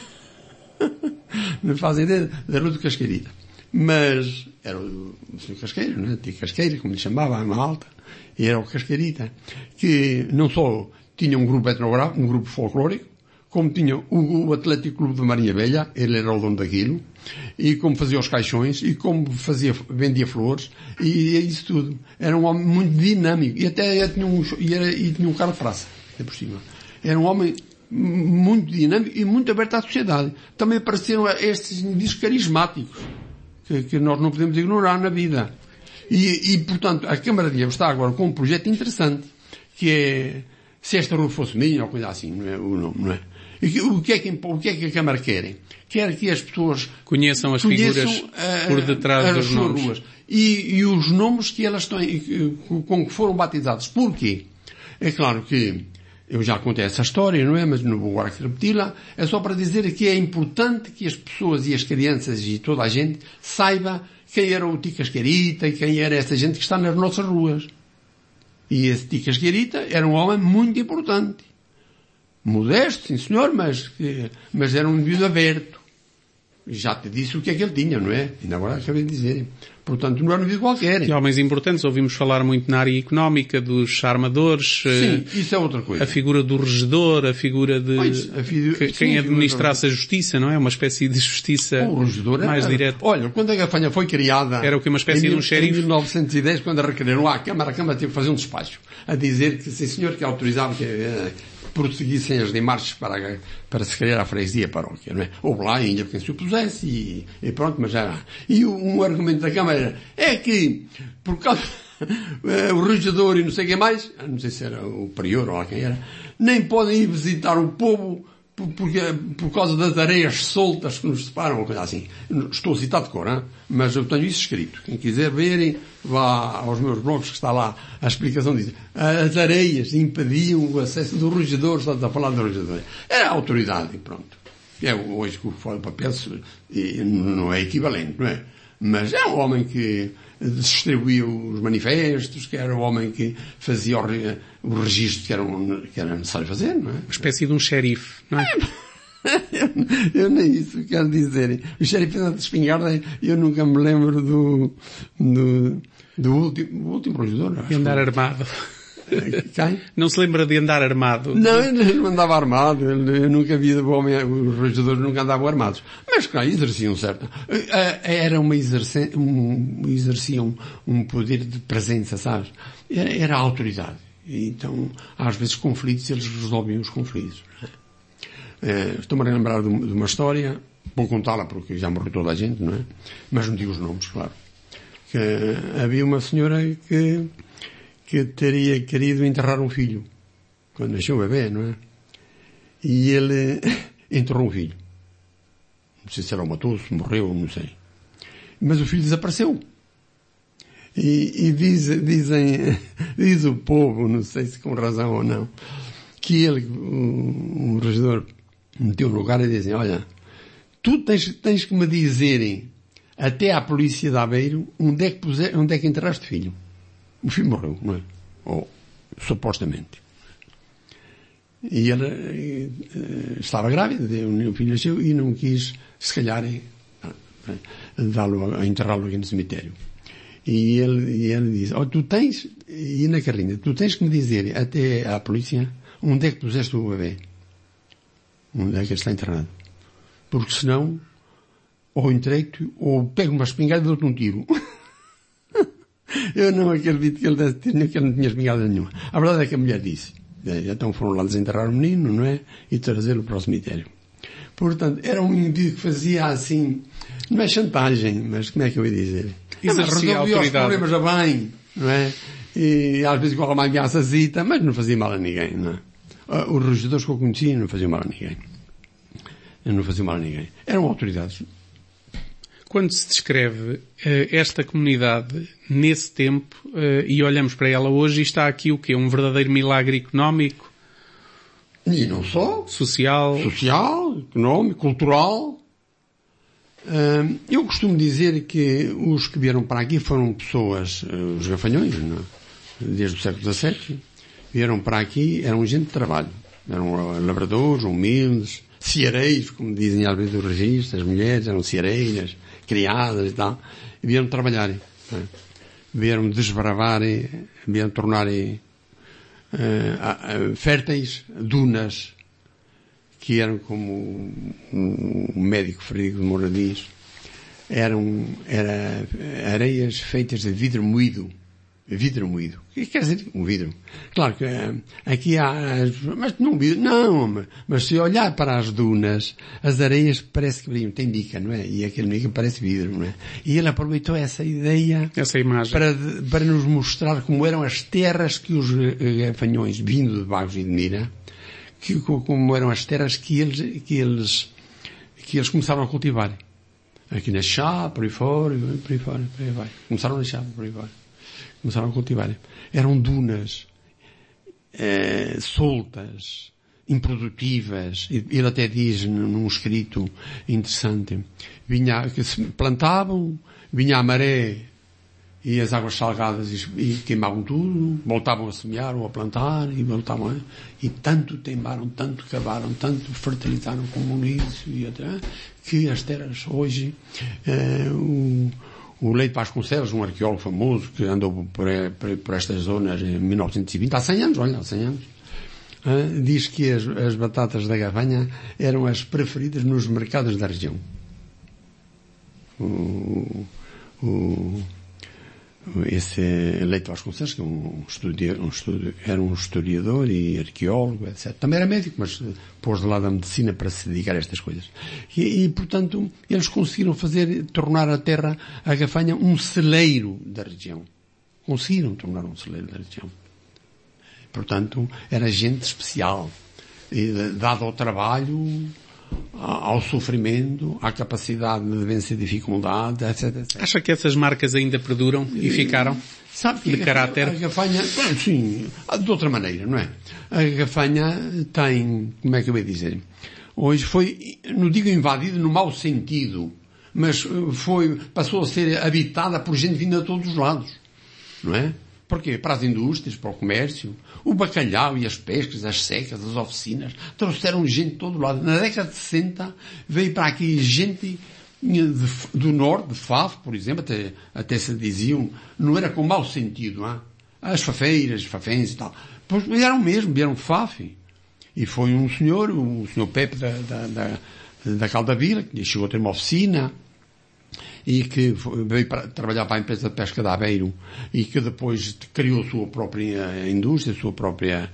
[SPEAKER 2] Não faço ideia da Rua do Casqueirita. Mas era o senhor Casqueiro, não é? Tia Casqueira, como lhe chamava, a Alma Alta. E era o Casqueirita, que não só tinha um grupo etnográfico, um grupo folclórico, como tinha o, o Atlético Clube de Marinha Velha, ele era o dono daquilo, e como fazia os caixões, e como fazia, vendia flores, e, e isso tudo. Era um homem muito dinâmico, e até tinha um, e, era, e tinha um carro de praça, por cima. Era um homem muito dinâmico e muito aberto à sociedade. Também apareceram estes indícios carismáticos, que, que nós não podemos ignorar na vida. E, e, portanto, a Câmara de Ilhavo está agora com um projeto interessante, que é, se esta rua fosse minha, ou coisa assim, não é? O nome, não é? E, o, que é que, o que é que a Câmara quer? Quer que as pessoas
[SPEAKER 1] conheçam as conheçam, figuras uh, por detrás dos nomes.
[SPEAKER 2] Ruas. E, e os nomes que elas têm, com que foram batizados. Porquê? É claro que eu já contei essa história, não é? Mas não vou agora repeti-la. É só para dizer que é importante que as pessoas e as crianças e toda a gente saiba quem era o Tia Casqueirita e quem era essa gente que está nas nossas ruas. E esse Tia Casqueirita era um homem muito importante. Modesto, sim senhor, mas, mas era um indivíduo aberto. Já te disse o que é que ele tinha, não é? Ainda agora acabei de dizer. Portanto, não era um indivíduo qualquer.
[SPEAKER 1] E homens importantes, ouvimos falar muito na área económica, dos armadores.
[SPEAKER 2] Sim, isso é outra coisa.
[SPEAKER 1] A figura do regedor, a figura de
[SPEAKER 2] pois, a fi...
[SPEAKER 1] que,
[SPEAKER 2] sim,
[SPEAKER 1] quem administrasse a justiça, não é? Uma espécie de justiça
[SPEAKER 2] o regedor
[SPEAKER 1] mais
[SPEAKER 2] era...
[SPEAKER 1] direta.
[SPEAKER 2] Olha, quando a Gafanha foi criada...
[SPEAKER 1] Era o que? Uma espécie
[SPEAKER 2] em,
[SPEAKER 1] de um xerife?
[SPEAKER 2] Em mil novecentos e dez, quando a requereram à Câmara, a Câmara teve que fazer um despacho a dizer que, sim senhor, que autorizava que... Uh, prosseguissem as demarches para, para se criar a freguesia, a paróquia, não é? Houve lá ainda quem se opusesse e, e pronto, mas já... E um, um argumento da Câmara era, é que, por causa, o regedor e não sei quem mais, não sei se era o prior ou lá quem era, nem podem ir visitar o povo por, porque, por causa das areias soltas que nos separam, ou coisa assim. Estou a citar de cor, hein? Mas eu tenho isso escrito. Quem quiser verem, vá aos meus blogs que está lá a explicação disso. As areias impediam o acesso do regedor, estamos a falar do regedor. Era a autoridade, e pronto. É hoje que o papel não é equivalente, não é? Mas é um homem que distribuía os manifestos, que era o homem que fazia o, o registro que era, um, que era necessário fazer, não é?
[SPEAKER 1] Uma espécie de um xerife, não é?
[SPEAKER 2] eu, eu nem isso quero dizer. O xerife de espingarda, eu nunca me lembro do, do, do último, do último regedor.
[SPEAKER 1] E andar armado.
[SPEAKER 2] Quem?
[SPEAKER 1] Não se lembra de andar armado?
[SPEAKER 2] Não, ele não andava armado. Eu nunca vi o homem, os regedores nunca andavam armados. Mas, claro, exerciam certo. Era uma exerce, um, exerciam um poder de presença, sabes? Era, era a autoridade. Então, às vezes, conflitos, eles resolviam os conflitos. Uh, estou-me a lembrar de, de uma história, vou contá-la porque já morreu toda a gente, não é? Mas não digo os nomes, claro. Que uh, havia uma senhora que, que teria querido enterrar um filho, quando nasceu o bebê, não é? E ele enterrou um filho. Não sei se era o matou, se morreu, não sei. Mas o filho desapareceu. E, e diz, dizem, diz o povo, não sei se com razão ou não, que ele, um, um regedor, meteu no lugar e dizem, olha, tu tens, tens que me dizerem até à polícia de Aveiro onde é que, puser, onde é que enterraste o filho. O filho morreu, não é? Ou, supostamente. E ela e, uh, estava grávida, o filho nasceu e não quis, se calhar, dá-lo a enterrá-lo aqui no cemitério. E ele, e ele diz, oh, tu tens, e na Carlinha, tu tens que me dizer até à polícia onde é que puseste o bebê. Onde é que ele está enterrado. Porque senão, ou entrego-te, ou pego uma espingarda e dou-te um tiro. Eu não acredito que ele, que ele não tinha espingarda nenhuma. A verdade é que a mulher disse, então foram lá desenterrar o menino, não é? E trazê-lo para o cemitério. Portanto, era um indivíduo que fazia assim, não é chantagem, mas como é que eu ia dizer?
[SPEAKER 1] Exercia a
[SPEAKER 2] resolvia os
[SPEAKER 1] autoridade.
[SPEAKER 2] problemas a bem, não é? E às vezes com uma ameaçazita, mas não fazia mal a ninguém, não é? Os regedores que eu conhecia não faziam mal a ninguém. Não faziam mal a ninguém. Eram autoridades.
[SPEAKER 1] Quando se descreve uh, esta comunidade nesse tempo uh, e olhamos para ela hoje, está aqui o quê? Um verdadeiro milagre económico?
[SPEAKER 2] E não só.
[SPEAKER 1] Social?
[SPEAKER 2] Social, económico, cultural. Uh, eu costumo dizer que os que vieram para aqui foram pessoas, uh, os gafanhões, não é? Desde o século dezassete, vieram para aqui, eram gente de trabalho. Eram lavradores, humildes, ceareiros, como dizem às vezes os registros, as mulheres eram ceareiras, criadas e tal, e vieram trabalhar, é? Vieram desbravar, vieram tornar uh, uh, férteis dunas, que eram como um, um médico Frederico de Moura diz, eram era, areias feitas de vidro moído. Vidro moído. O que quer dizer um vidro? Claro que uh, aqui há, mas não vidro, não, mas se olhar para as dunas, as areias parece que brilham, tem mica, não é? E aquele mica parece vidro, não é? E ele aproveitou essa ideia,
[SPEAKER 1] essa imagem,
[SPEAKER 2] para, para nos mostrar como eram as terras que os gafanhões, vindo de Bagos e de Mira, que, como eram as terras que eles, que eles, que eles começaram a cultivar. Aqui na Chá, por aí fora, por aí fora, por aí vai. Começaram na Chá, por aí fora. Começaram a cultivar. Eram dunas, eh, soltas, improdutivas. Ele até diz num escrito interessante, vinha, que se plantavam, vinha a maré e as águas salgadas e, e queimavam tudo, voltavam a semear ou a plantar e voltavam a, e tanto teimaram, tanto cavaram, tanto fertilizaram como o início e até, que as terras hoje, eh, o O Leite Vasconcelos, um arqueólogo famoso que andou por, por, por estas zonas em mil novecentos e vinte, há cem anos, olha, há cem anos, uh, diz que as, as batatas da gafanha eram as preferidas nos mercados da região. O, o, esse Leite Vasconcelos, que é um estudioso, um estudi, era um historiador e arqueólogo, etcétera. Também era médico, mas pôs de lado a medicina para se dedicar a estas coisas. E, e, portanto, eles conseguiram fazer, tornar a terra, a gafanha, um celeiro da região. Conseguiram tornar um celeiro da região. Portanto, era gente especial. E, dado ao trabalho, ao sofrimento, à capacidade de vencer dificuldades, etcétera, etcétera.
[SPEAKER 1] Acha que essas marcas ainda perduram e ficaram?
[SPEAKER 2] Sabe que
[SPEAKER 1] de
[SPEAKER 2] a,
[SPEAKER 1] caráter?
[SPEAKER 2] A gafanha, sim, de outra maneira, não é? A gafanha tem, como é que eu ia dizer? Hoje foi, não digo invadida no mau sentido, mas foi, passou a ser habitada por gente vinda de todos os lados, não é? Porquê? Para as indústrias, para o comércio, o bacalhau e as pescas, as secas, as oficinas, trouxeram gente de todo lado. Na década de sessenta veio para aqui gente de, do norte, de Faf, por exemplo, até, até se diziam, não era com mau sentido, não é? As fafeiras, fafenses e tal. Pois vieram mesmo, vieram de Faf. E foi um senhor, o senhor Pepe da, da, da, da Caldavila, que chegou a ter uma oficina, e que veio para trabalhar para a empresa de pesca de Aveiro e que depois criou a sua própria indústria, a sua própria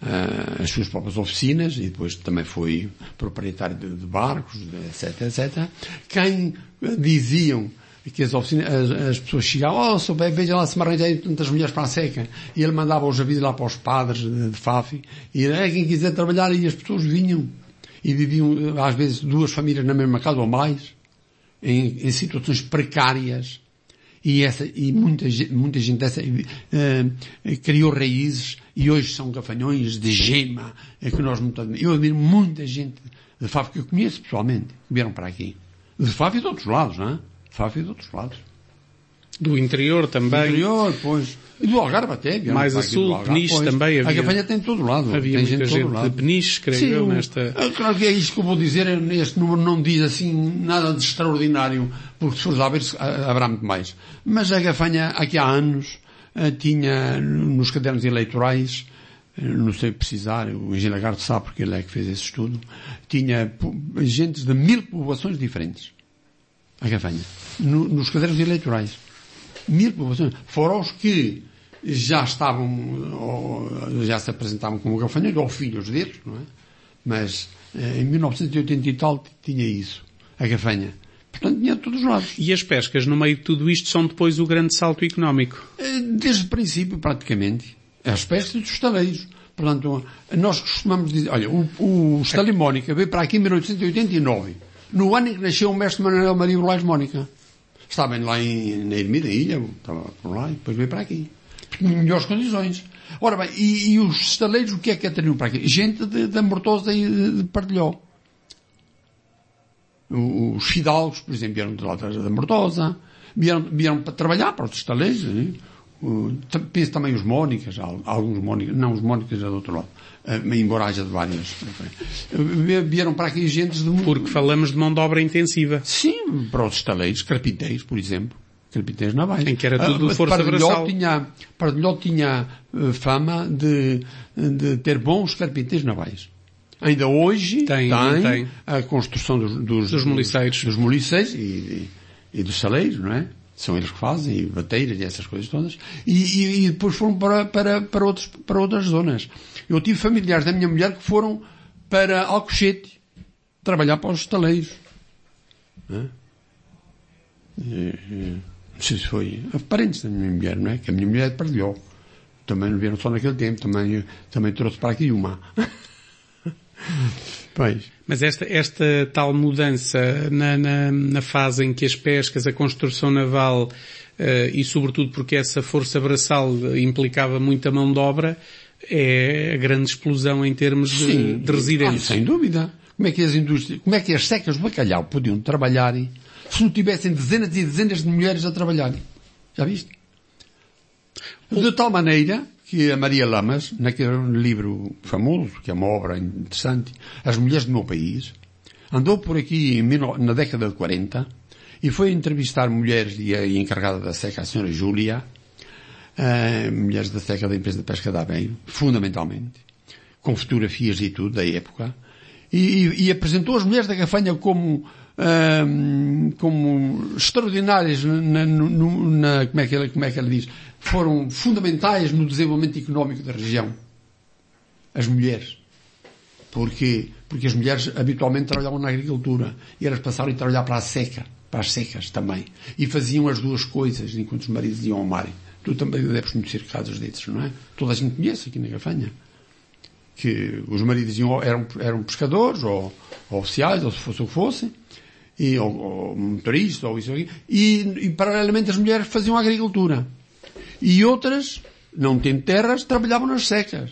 [SPEAKER 2] uh, as suas próprias oficinas e depois também foi proprietário de, de barcos, etc, etcétera. Quem diziam que as, oficinas, as, as pessoas chegavam, oh, sou bem, veja lá se me arranjei tantas mulheres para a seca. E ele mandava os avisos lá para os padres de, de Fafi. E é quem quiser trabalhar, e as pessoas vinham. E viviam, às vezes, duas famílias na mesma casa ou mais, em, em situações precárias. E essa, e muita, muita gente dessa, uh, criou raízes, e hoje são gafanhões de gema, é que nós não estamos. Eu admiro muita gente de Fafi que eu conheço pessoalmente, que vieram para aqui. De Fafi e de outros lados, não é? De Fafi e de outros lados.
[SPEAKER 1] Do interior também.
[SPEAKER 2] Do interior, pois. E do Algarve até.
[SPEAKER 1] Mais a sul, Peniche também havia.
[SPEAKER 2] A Gafanha tem de todo lado.
[SPEAKER 1] Havia
[SPEAKER 2] tem
[SPEAKER 1] muita
[SPEAKER 2] gente,
[SPEAKER 1] gente
[SPEAKER 2] de, todo lado.
[SPEAKER 1] de Peniche, creio
[SPEAKER 2] Sim,
[SPEAKER 1] eu, nesta...
[SPEAKER 2] Claro que é isto que eu vou dizer, este número não diz assim nada de extraordinário, porque se fores a ver, haverá muito mais. Mas a Gafanha, aqui há anos, tinha, nos cadernos eleitorais, não sei precisar, o engenheiro Lagarde sabe porque ele é que fez esse estudo, tinha gente de mil populações diferentes. A Gafanha. No, nos cadernos eleitorais. Mil populações. Fora os que já estavam, ou, já se apresentavam como gafanhões, ou filhos deles, não é? Mas, em mil novecentos e oitenta e tal, tinha isso. A Gafanha. Portanto, tinha de todos os lados.
[SPEAKER 1] E as pescas, no meio de tudo isto, são depois o grande salto económico?
[SPEAKER 2] Desde o princípio, praticamente. As pescas e os estaleiros. Portanto, nós costumamos dizer, olha, o, o Estalei Mónica veio para aqui em mil oitocentos e oitenta e nove. No ano em que nasceu o mestre Manuel Maria Borlais Mónica. Estava lá em, na Ermida, ilha, estava por lá, e depois veio para aqui. Em melhores condições. Ora bem, e, e os estaleiros, o que é que atraíam para aqui? Gente de, de Amortosa e de, de Pardilhó. Os fidalgos, por exemplo, vieram de lá de Amortosa, vieram, vieram para trabalhar para os estaleiros, né? Uh, penso também os Mónicas, alguns Mónicas, não, os Mónicas é do outro lado, uh, embora haja de várias. Uh, vieram para aqui gentes de...
[SPEAKER 1] Porque falamos de mão de obra intensiva.
[SPEAKER 2] Sim, para os estaleiros, carpinteiros, por exemplo, carpinteiros navais.
[SPEAKER 1] Em que era tudo uh, força
[SPEAKER 2] Pardilhó
[SPEAKER 1] braçal.
[SPEAKER 2] Tinha, Pardilhó tinha uh, fama de, de ter bons carpinteiros navais. Ainda hoje tem, tem, tem. a construção dos, dos,
[SPEAKER 1] dos moliceiros,
[SPEAKER 2] dos moliceiros e, e, e dos saleiros, não é? São eles que fazem, e bateiras e essas coisas todas. E, e, e depois foram para, para, para, outros, para outras zonas. Eu tive familiares da minha mulher que foram para Alcochete trabalhar para os estaleiros. Não, é? Não sei se foi parentes da minha mulher, não é? Que a minha mulher é de Pardilhó. Também não vieram só naquele tempo. Também, também trouxe para aqui uma. Pois.
[SPEAKER 1] Mas esta, esta tal mudança na, na, na fase em que as pescas, a construção naval, uh, e sobretudo porque essa força braçal implicava muita mão de obra, é a grande explosão em termos de,
[SPEAKER 2] Sim,
[SPEAKER 1] de residentes.
[SPEAKER 2] Ah, sem dúvida. Como é que as indústrias, como é que as secas de bacalhau podiam trabalhar se não tivessem dezenas e dezenas de mulheres a trabalharem? Já viste? De tal maneira que a Maria Lamas, naquele livro famoso, que é uma obra interessante, As Mulheres do Meu País, andou por aqui na década de quarenta e foi entrevistar mulheres e a encarregada da seca, a senhora Júlia, uh, mulheres da seca da empresa de pesca da Aveiro, fundamentalmente, com fotografias e tudo da época, e, e, e apresentou as mulheres da Gafanha como Uh, como extraordinárias na, no, na, como é que ela, como é que ela diz, foram fundamentais no desenvolvimento económico da região. As mulheres. Porque, porque as mulheres habitualmente trabalhavam na agricultura e elas passaram a trabalhar para a seca, para as secas também. E faziam as duas coisas enquanto os maridos iam ao mar. Tu também deves conhecer casos desses, não é? Toda a gente conhece aqui na Gafanha. Que os maridos iam, eram, eram pescadores ou, ou oficiais, ou se fosse o que fosse. E, ou, ou motorista, ou isso aqui, e, e paralelamente as mulheres faziam agricultura. E outras, não tendo terras, trabalhavam nas secas.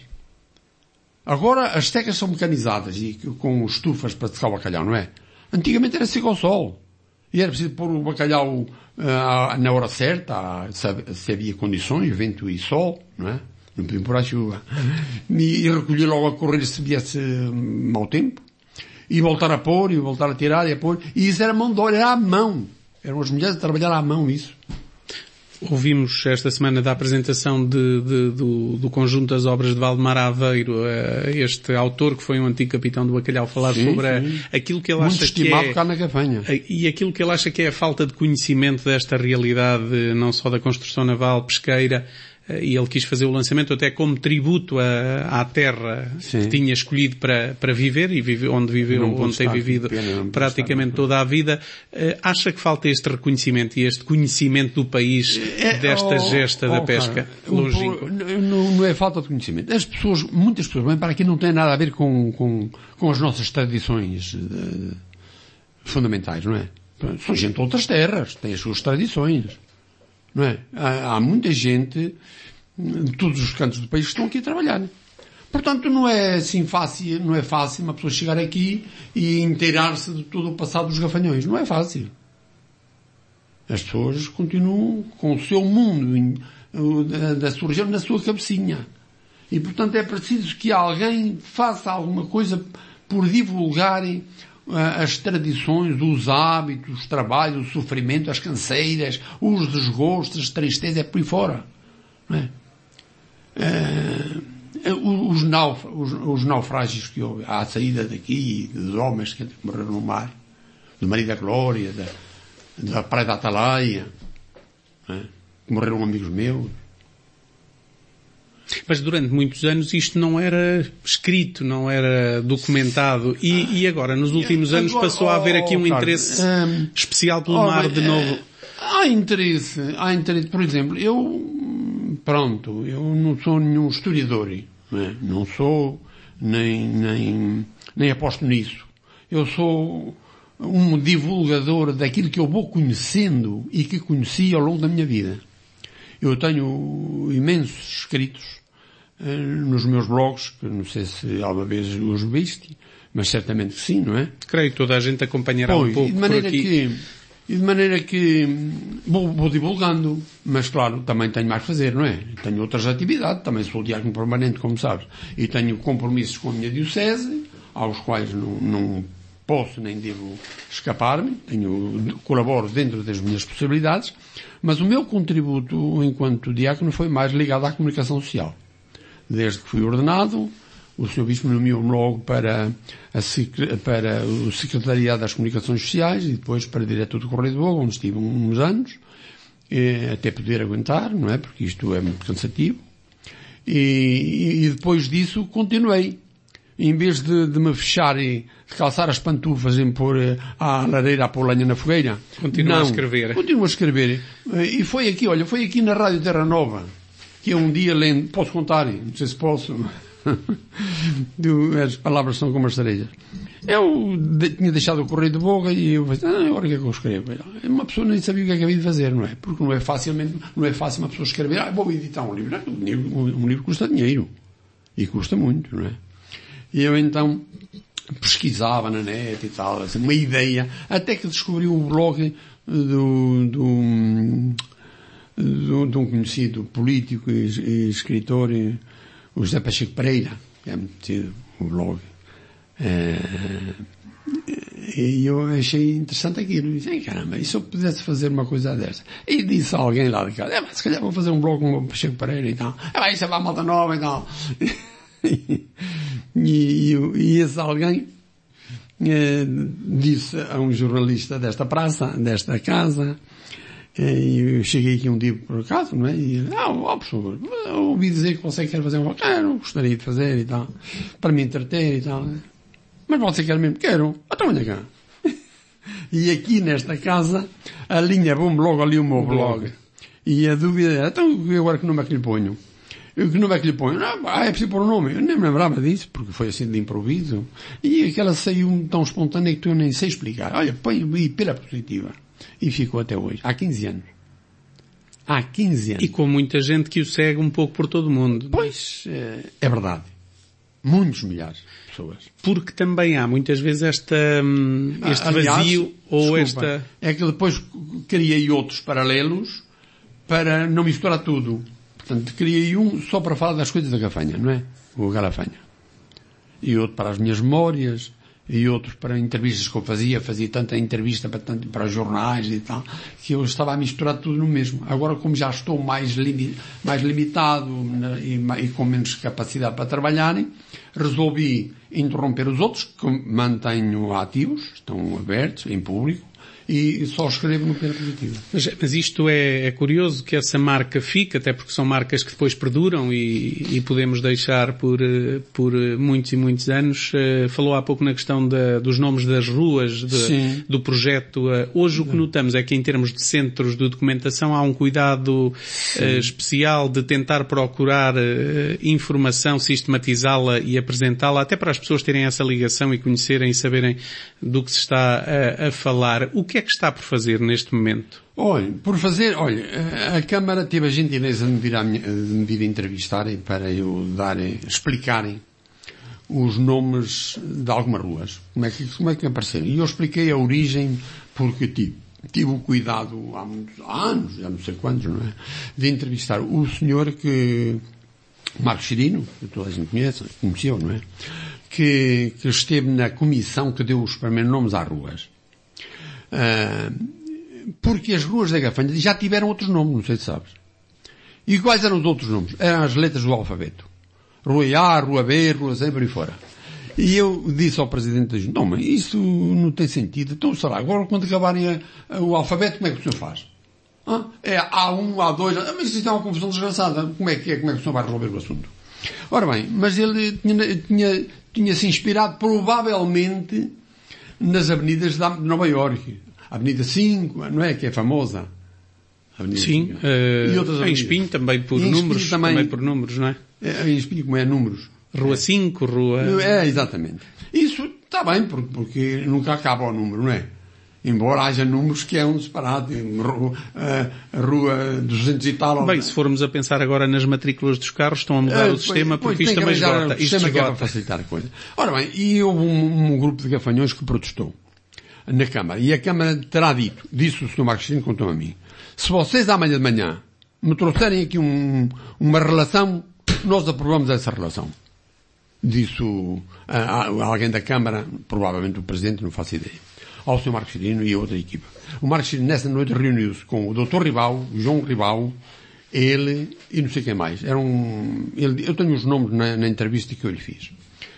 [SPEAKER 2] Agora as secas são mecanizadas e com estufas para secar o bacalhau, não é? Antigamente era seco ao sol. E era preciso pôr o bacalhau uh, na hora certa, se, se havia condições, vento e sol, não é? Não podiam pôr a chuva. E, e recolher logo a correr se viesse mau tempo. E voltar a pôr, e voltar a tirar, e a pôr. E isso era mão de obra, era à mão. Eram as mulheres a trabalhar à mão, isso.
[SPEAKER 1] Ouvimos esta semana da apresentação de, de, do, do conjunto das obras de Valdemar Aveiro, este autor que foi um antigo capitão do bacalhau, falar sim, sobre sim. A, aquilo que ele
[SPEAKER 2] Muito
[SPEAKER 1] acha que é...
[SPEAKER 2] cá na Gafanha.
[SPEAKER 1] E aquilo que ele acha que é a falta de conhecimento desta realidade, não só da construção naval, pesqueira, e ele quis fazer o lançamento até como tributo à, à terra Sim. que tinha escolhido para, para viver e vive, onde viveu, onde tem vivido pena, praticamente toda a vida. Acha que falta este reconhecimento e este conhecimento do país é, desta oh, gesta oh, da pesca longínqua?
[SPEAKER 2] Não, não é falta de conhecimento. As pessoas, muitas pessoas vêm para aqui não têm nada a ver com, com, com as nossas tradições de, fundamentais, não é? São gente de outras terras, têm as suas tradições, não é? Há, há muita gente de todos os cantos do país que estão aqui a trabalhar. Portanto, não é assim fácil, não é fácil uma pessoa chegar aqui e inteirar-se de todo o passado dos gafanhões. Não é fácil. As pessoas continuam com o seu mundo da sua região na sua cabecinha. E, portanto, é preciso que alguém faça alguma coisa por divulgar as tradições, os hábitos, os trabalhos, o sofrimento, as canseiras, os desgostos, as tristezas, é por aí fora. Não é? É, os, nauf, os, os naufrágios que houve à saída daqui, dos homens que morreram no mar, do Maria da Glória, da, da Praia da Atalaia, é? Que morreram amigos meus.
[SPEAKER 1] Mas durante muitos anos isto não era escrito, não era documentado e, e agora, nos últimos anos, passou a haver aqui um interesse um, especial pelo mar de novo.
[SPEAKER 2] Há interesse, há interesse. Por exemplo, eu, pronto, eu não sou nenhum historiador, não, é? Não sou, nem, nem, nem aposto nisso. Eu sou um divulgador daquilo que eu vou conhecendo e que conheci ao longo da minha vida. Eu tenho imensos escritos eh, nos meus blogs, que não sei se alguma vez os viste, mas certamente que sim, não é?
[SPEAKER 1] Creio que toda a gente acompanhará pois, um pouco
[SPEAKER 2] e de maneira
[SPEAKER 1] por aqui.
[SPEAKER 2] Que, e de maneira que vou, vou divulgando, mas claro, também tenho mais a fazer, não é? Tenho outras atividades, também sou diácono permanente, como sabes, e tenho compromissos com a minha diocese, aos quais não, não posso nem devo escapar-me, tenho, colaboro dentro das minhas possibilidades, mas o meu contributo enquanto diácono foi mais ligado à comunicação social. Desde que fui ordenado, o senhor Bispo nomeou-me logo para, a, para o Secretariado das Comunicações Sociais e depois para diretor do Correio de Boga, onde estive uns anos, até poder aguentar, não é? Porque isto é muito cansativo. E, e depois disso continuei. Em vez de, de me fechar e de calçar as pantufas em pôr a lareira a pôr lenha na fogueira.
[SPEAKER 1] Continua não, a escrever.
[SPEAKER 2] Continuo a escrever. E foi aqui, olha, foi aqui na Rádio Terra Nova, que um dia lendo, posso contar, não sei se posso, as palavras são como as cerejas. Eu de, tinha deixado o Correio de Boga e eu falei, ah, agora o que é que eu escrevo? Uma pessoa nem sabia o que é que havia de fazer, não é? Porque não é facilmente, não é fácil uma pessoa escrever, ah, vou editar um livro. Não, um livro. Um livro custa dinheiro. E custa muito, não é? E eu então pesquisava na net e tal, assim, uma ideia, até que descobri o blog do, do, do, de um conhecido político e, e escritor, o José Pacheco Pereira, que é metido o blog. É, e eu achei interessante aquilo. E disse, caramba, e se eu pudesse fazer uma coisa dessa? E disse a alguém lá de casa, é, mas se calhar vou fazer um blog com o Pacheco Pereira e tal. É, mas isso é para a malta nova e tal. E, e, e esse alguém eh, disse a um jornalista desta praça, desta casa, eh, e eu cheguei aqui um dia por acaso, não é? E ah, ó, por favor, eu ouvi dizer que você quer fazer um blog. Quero, gostaria de fazer e tal, para me entreter e tal. Mas você quer mesmo? Quero. Então venha cá. E aqui nesta casa, a linha, vamos logo ali o meu blog. blog. E a dúvida era, então agora que nome é que lhe ponho? Que nome é que lhe ponho? Ah, é preciso pôr o nome. Eu nem me lembrava disso, porque foi assim de improviso. E aquela saiu tão espontânea que eu nem sei explicar. Olha, põe aí pela positiva. E ficou até hoje. Há quinze anos. Há quinze anos.
[SPEAKER 1] E com muita gente que o segue um pouco por todo o mundo.
[SPEAKER 2] Pois, é verdade. Muitos milhares de pessoas.
[SPEAKER 1] Porque também há muitas vezes esta, este Aliás, vazio ou desculpa, esta...
[SPEAKER 2] É que depois criei outros paralelos para não misturar tudo. Portanto, criei um só para falar das coisas da gafanha, não é? O Galafanha. E outro para as minhas memórias, e outro para entrevistas que eu fazia, fazia tanta entrevista para, tanto, para jornais e tal, que eu estava a misturar tudo no mesmo. Agora, como já estou mais, limi, mais limitado e, e com menos capacidade para trabalharem, resolvi interromper os outros, que mantenho ativos, estão abertos, em público, e só escrevo no pena positivo.
[SPEAKER 1] Mas, mas isto é, é curioso que essa marca fica, até porque são marcas que depois perduram e, e podemos deixar por, por muitos e muitos anos. Falou há pouco na questão da, dos nomes das ruas, de, do projeto. Hoje o que notamos é que em termos de centros de documentação há um cuidado uh, especial de tentar procurar uh, informação, sistematizá-la e apresentá-la, até para as pessoas terem essa ligação e conhecerem e saberem do que se está a, a falar. O que é que está por fazer neste momento?
[SPEAKER 2] Olha, por fazer, olha, a Câmara teve a gentileza de me vir, a minha, de me vir a entrevistarem para eu darem, explicarem os nomes de algumas ruas. Como é que, como é que apareceram? E eu expliquei a origem porque tive, tive o cuidado há muitos anos, já não sei quantos, não é? De entrevistar o senhor que, Marcos Chirino, que toda a gente conhece, conheceu, não é? Que, que esteve na comissão que deu os primeiros nomes às ruas. Uh, porque as ruas da Gafanha já tiveram outros nomes, não sei se sabes. E quais eram os outros nomes? Eram as letras do alfabeto. Rua A, Rua B, Rua C, por aí fora. E eu disse ao Presidente da Junta, não, mas isso não tem sentido. Então, sei lá, agora quando acabarem a, a, o alfabeto, como é que o senhor faz? Ah, é A um, A dois, ah, mas isso é uma confusão desgraçada. Como é que é? Como é que o senhor vai resolver o assunto? Ora bem, mas ele tinha, tinha, tinha se inspirado provavelmente nas avenidas de Nova Iorque. A Avenida cinco, não é? Que é famosa.
[SPEAKER 1] Avenida Sim, uh, e outras em Espinho também por em números, também, também por números, não é?
[SPEAKER 2] é? Em Espinho como é números.
[SPEAKER 1] Rua cinco, Rua...
[SPEAKER 2] É, exatamente. Isso está bem, porque, porque nunca acaba o número, não é? Embora haja números que é um disparate. A Rua duzentos e tal...
[SPEAKER 1] Bem, se formos a pensar agora nas matrículas dos carros, estão a mudar uh, o sistema pois, porque isto também esgota.
[SPEAKER 2] O sistema que é para facilitar a coisa. Ora bem, e houve um, um grupo de gafanhões que protestou na Câmara. E a Câmara terá dito, disse o senhor Marcos Chirino, contou a mim, se vocês amanhã de manhã me trouxerem aqui um, uma relação, nós aprovamos essa relação. Disse o, a, a, alguém da Câmara, provavelmente o Presidente, não faço ideia, ao senhor Marcos Chirino e a outra equipa. O Marcos Chirino nessa noite reuniu-se com o doutor Ribau, o João Ribau, ele e não sei quem mais. Era um, ele, eu tenho os nomes na, na entrevista que eu lhe fiz.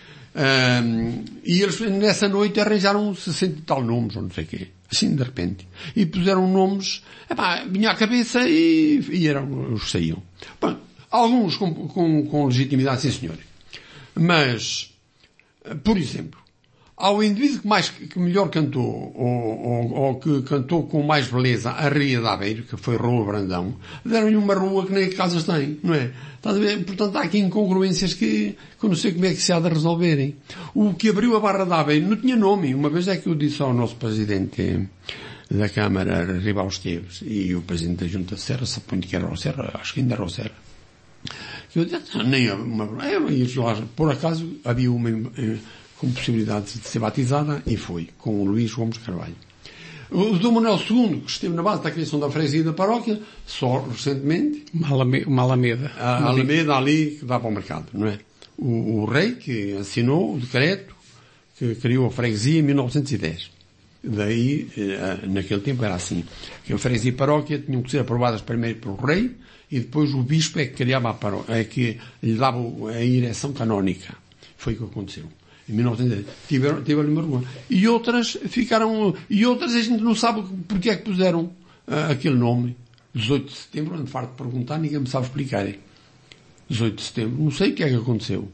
[SPEAKER 2] Um, e eles nessa noite arranjaram sessenta e tal nomes, ou não sei o quê, assim de repente, e puseram nomes, epá, vinha à cabeça e, e eram os que saíam. Bom, alguns com, com, com legitimidade, sim senhor, mas, por exemplo, ao indivíduo que, mais, que melhor cantou, ou, ou, ou que cantou com mais beleza a Ria de Aveiro, que foi Rua Brandão, deram-lhe uma rua que nem casas tem, não é? Estás a ver? Portanto, há aqui incongruências que, que eu não sei como é que se há de resolverem. O que abriu a Barra de Aveiro não tinha nome. Uma vez é que eu disse ao nosso Presidente da Câmara, Ribau Esteves, e o Presidente da Junta de Serra, suponho que era o Serra, acho que ainda era o Serra, que eu disse, nem uma, por acaso havia uma, com possibilidade de ser batizada, e foi, com o Luís Gomes Carvalho. O Dom Manuel segundo, que esteve na base da criação da freguesia da paróquia, só recentemente.
[SPEAKER 1] Uma Alameda. Uma Alameda.
[SPEAKER 2] A Alameda ali, que dá para o mercado, não é? O, o rei, que assinou o decreto, que criou a freguesia em mil novecentos e dez. Daí, naquele tempo era assim, que a freguesia e a paróquia tinham que ser aprovadas primeiro pelo rei, e depois o bispo é que criava a paróquia, é que lhe dava a ereção canónica. Foi o que aconteceu. Em mil novecentos e dez. Tiveram, tiveram uma rua. E outras ficaram, e outras a gente não sabe porque é que puseram uh, aquele nome. dezoito de setembro, ando farto de perguntar, ninguém me sabe explicar. dezoito de setembro, não sei o que é que aconteceu.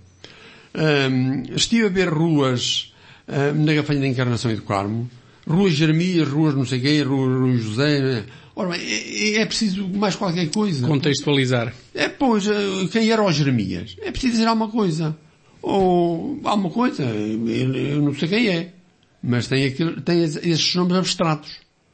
[SPEAKER 2] Um, estive a ver ruas uh, na Gafanha da Encarnação e do Carmo, ruas Jeremias, ruas não sei quem, ruas, ruas José, né? Ora bem, é, é preciso mais qualquer coisa.
[SPEAKER 1] Contextualizar.
[SPEAKER 2] É, pois, quem era o Jeremias? É preciso dizer alguma coisa. Ou alguma coisa, eu não sei quem é, mas tem, aquilo, tem esses nomes abstratos.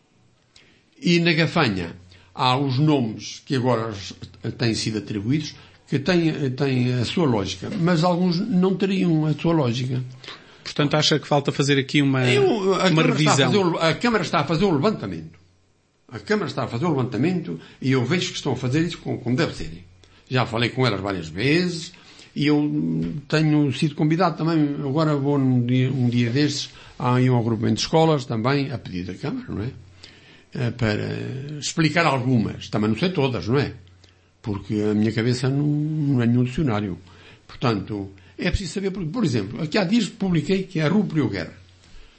[SPEAKER 2] E na Gafanha há os nomes que agora têm sido atribuídos, que têm, têm a sua lógica, mas alguns não teriam a sua lógica.
[SPEAKER 1] Portanto, acha que falta fazer aqui uma,
[SPEAKER 2] eu, a
[SPEAKER 1] uma
[SPEAKER 2] Câmara
[SPEAKER 1] revisão?
[SPEAKER 2] Está a, fazer, a Câmara está a fazer o levantamento. A Câmara está a fazer o levantamento e eu vejo que estão a fazer isso como, como deve ser. Já falei com elas várias vezes e eu tenho sido convidado também, agora vou num dia, um dia destes, a um agrupamento de escolas também, a pedido da Câmara, não é? Para explicar algumas. Também não sei todas, não é? Porque a minha cabeça não, não é nenhum dicionário. Portanto, é preciso saber, por, por exemplo, aqui há dias publiquei que é a Rua Prior Guerra.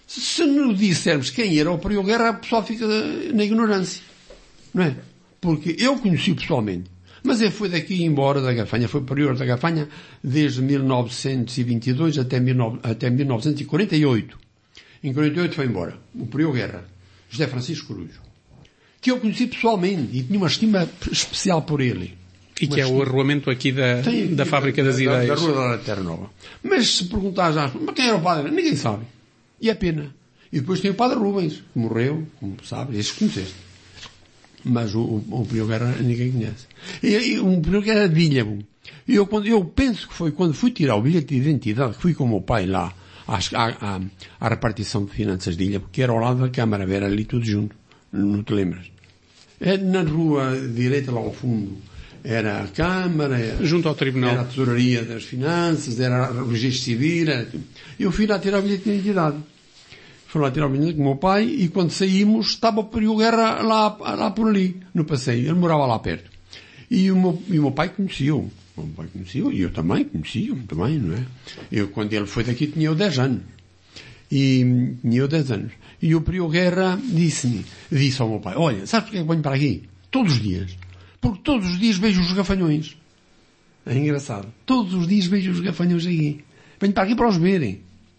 [SPEAKER 2] Se nos dissermos quem era o Prior Guerra, o pessoal fica na ignorância. Não é? Porque eu conheci-o pessoalmente. Mas ele foi daqui embora da Gafanha, foi Prior da Gafanha desde mil novecentos e vinte e dois até, até mil novecentos e quarenta e oito. Em quarenta e oito foi embora. O Prior Guerra, José Francisco Corujo, que eu conheci pessoalmente e tinha uma estima especial por ele.
[SPEAKER 1] E que é o arruamento aqui da, Tem, da Fábrica das da, Ideias.
[SPEAKER 2] Da Rua da Terra Nova. Mas se perguntares, mas quem era o padre? Ninguém sabe. E é pena. E depois tem o padre Rubens, que morreu, como sabes, esses conheceste. Mas o, o, o Prior Guerra ninguém conhece. E, e o Prior Guerra era de Ilhavo. E eu, quando, eu penso que foi quando fui tirar o bilhete de identidade, que fui com o meu pai lá, à, à, à repartição de finanças de Ilhavo, que era ao lado da Câmara, era ali tudo junto. Não te lembras? É na rua direita lá ao fundo. Era a Câmara, era,
[SPEAKER 1] junto ao Tribunal.
[SPEAKER 2] Era a Tesouraria das Finanças, era o Registro Civil. Era... Eu fui lá tirar o bilhete de identidade. Fui lá tirar o bilhete com o meu pai e quando saímos estava o Prior Guerra lá, lá por ali, no passeio. Ele morava lá perto. E o meu, e o meu pai conhecia-o. O meu pai conhecia-o e eu também conhecia-o, também, não é? Eu, quando ele foi daqui, tinha eu dez anos. E tinha eu dez anos. E o Prior Guerra disse-me, disse ao meu pai, olha, sabes porque é que venho para aqui? Todos os dias. Porque todos os dias vejo os gafanhões. É engraçado. Todos os dias vejo os gafanhões aqui. Venho para aqui para os verem.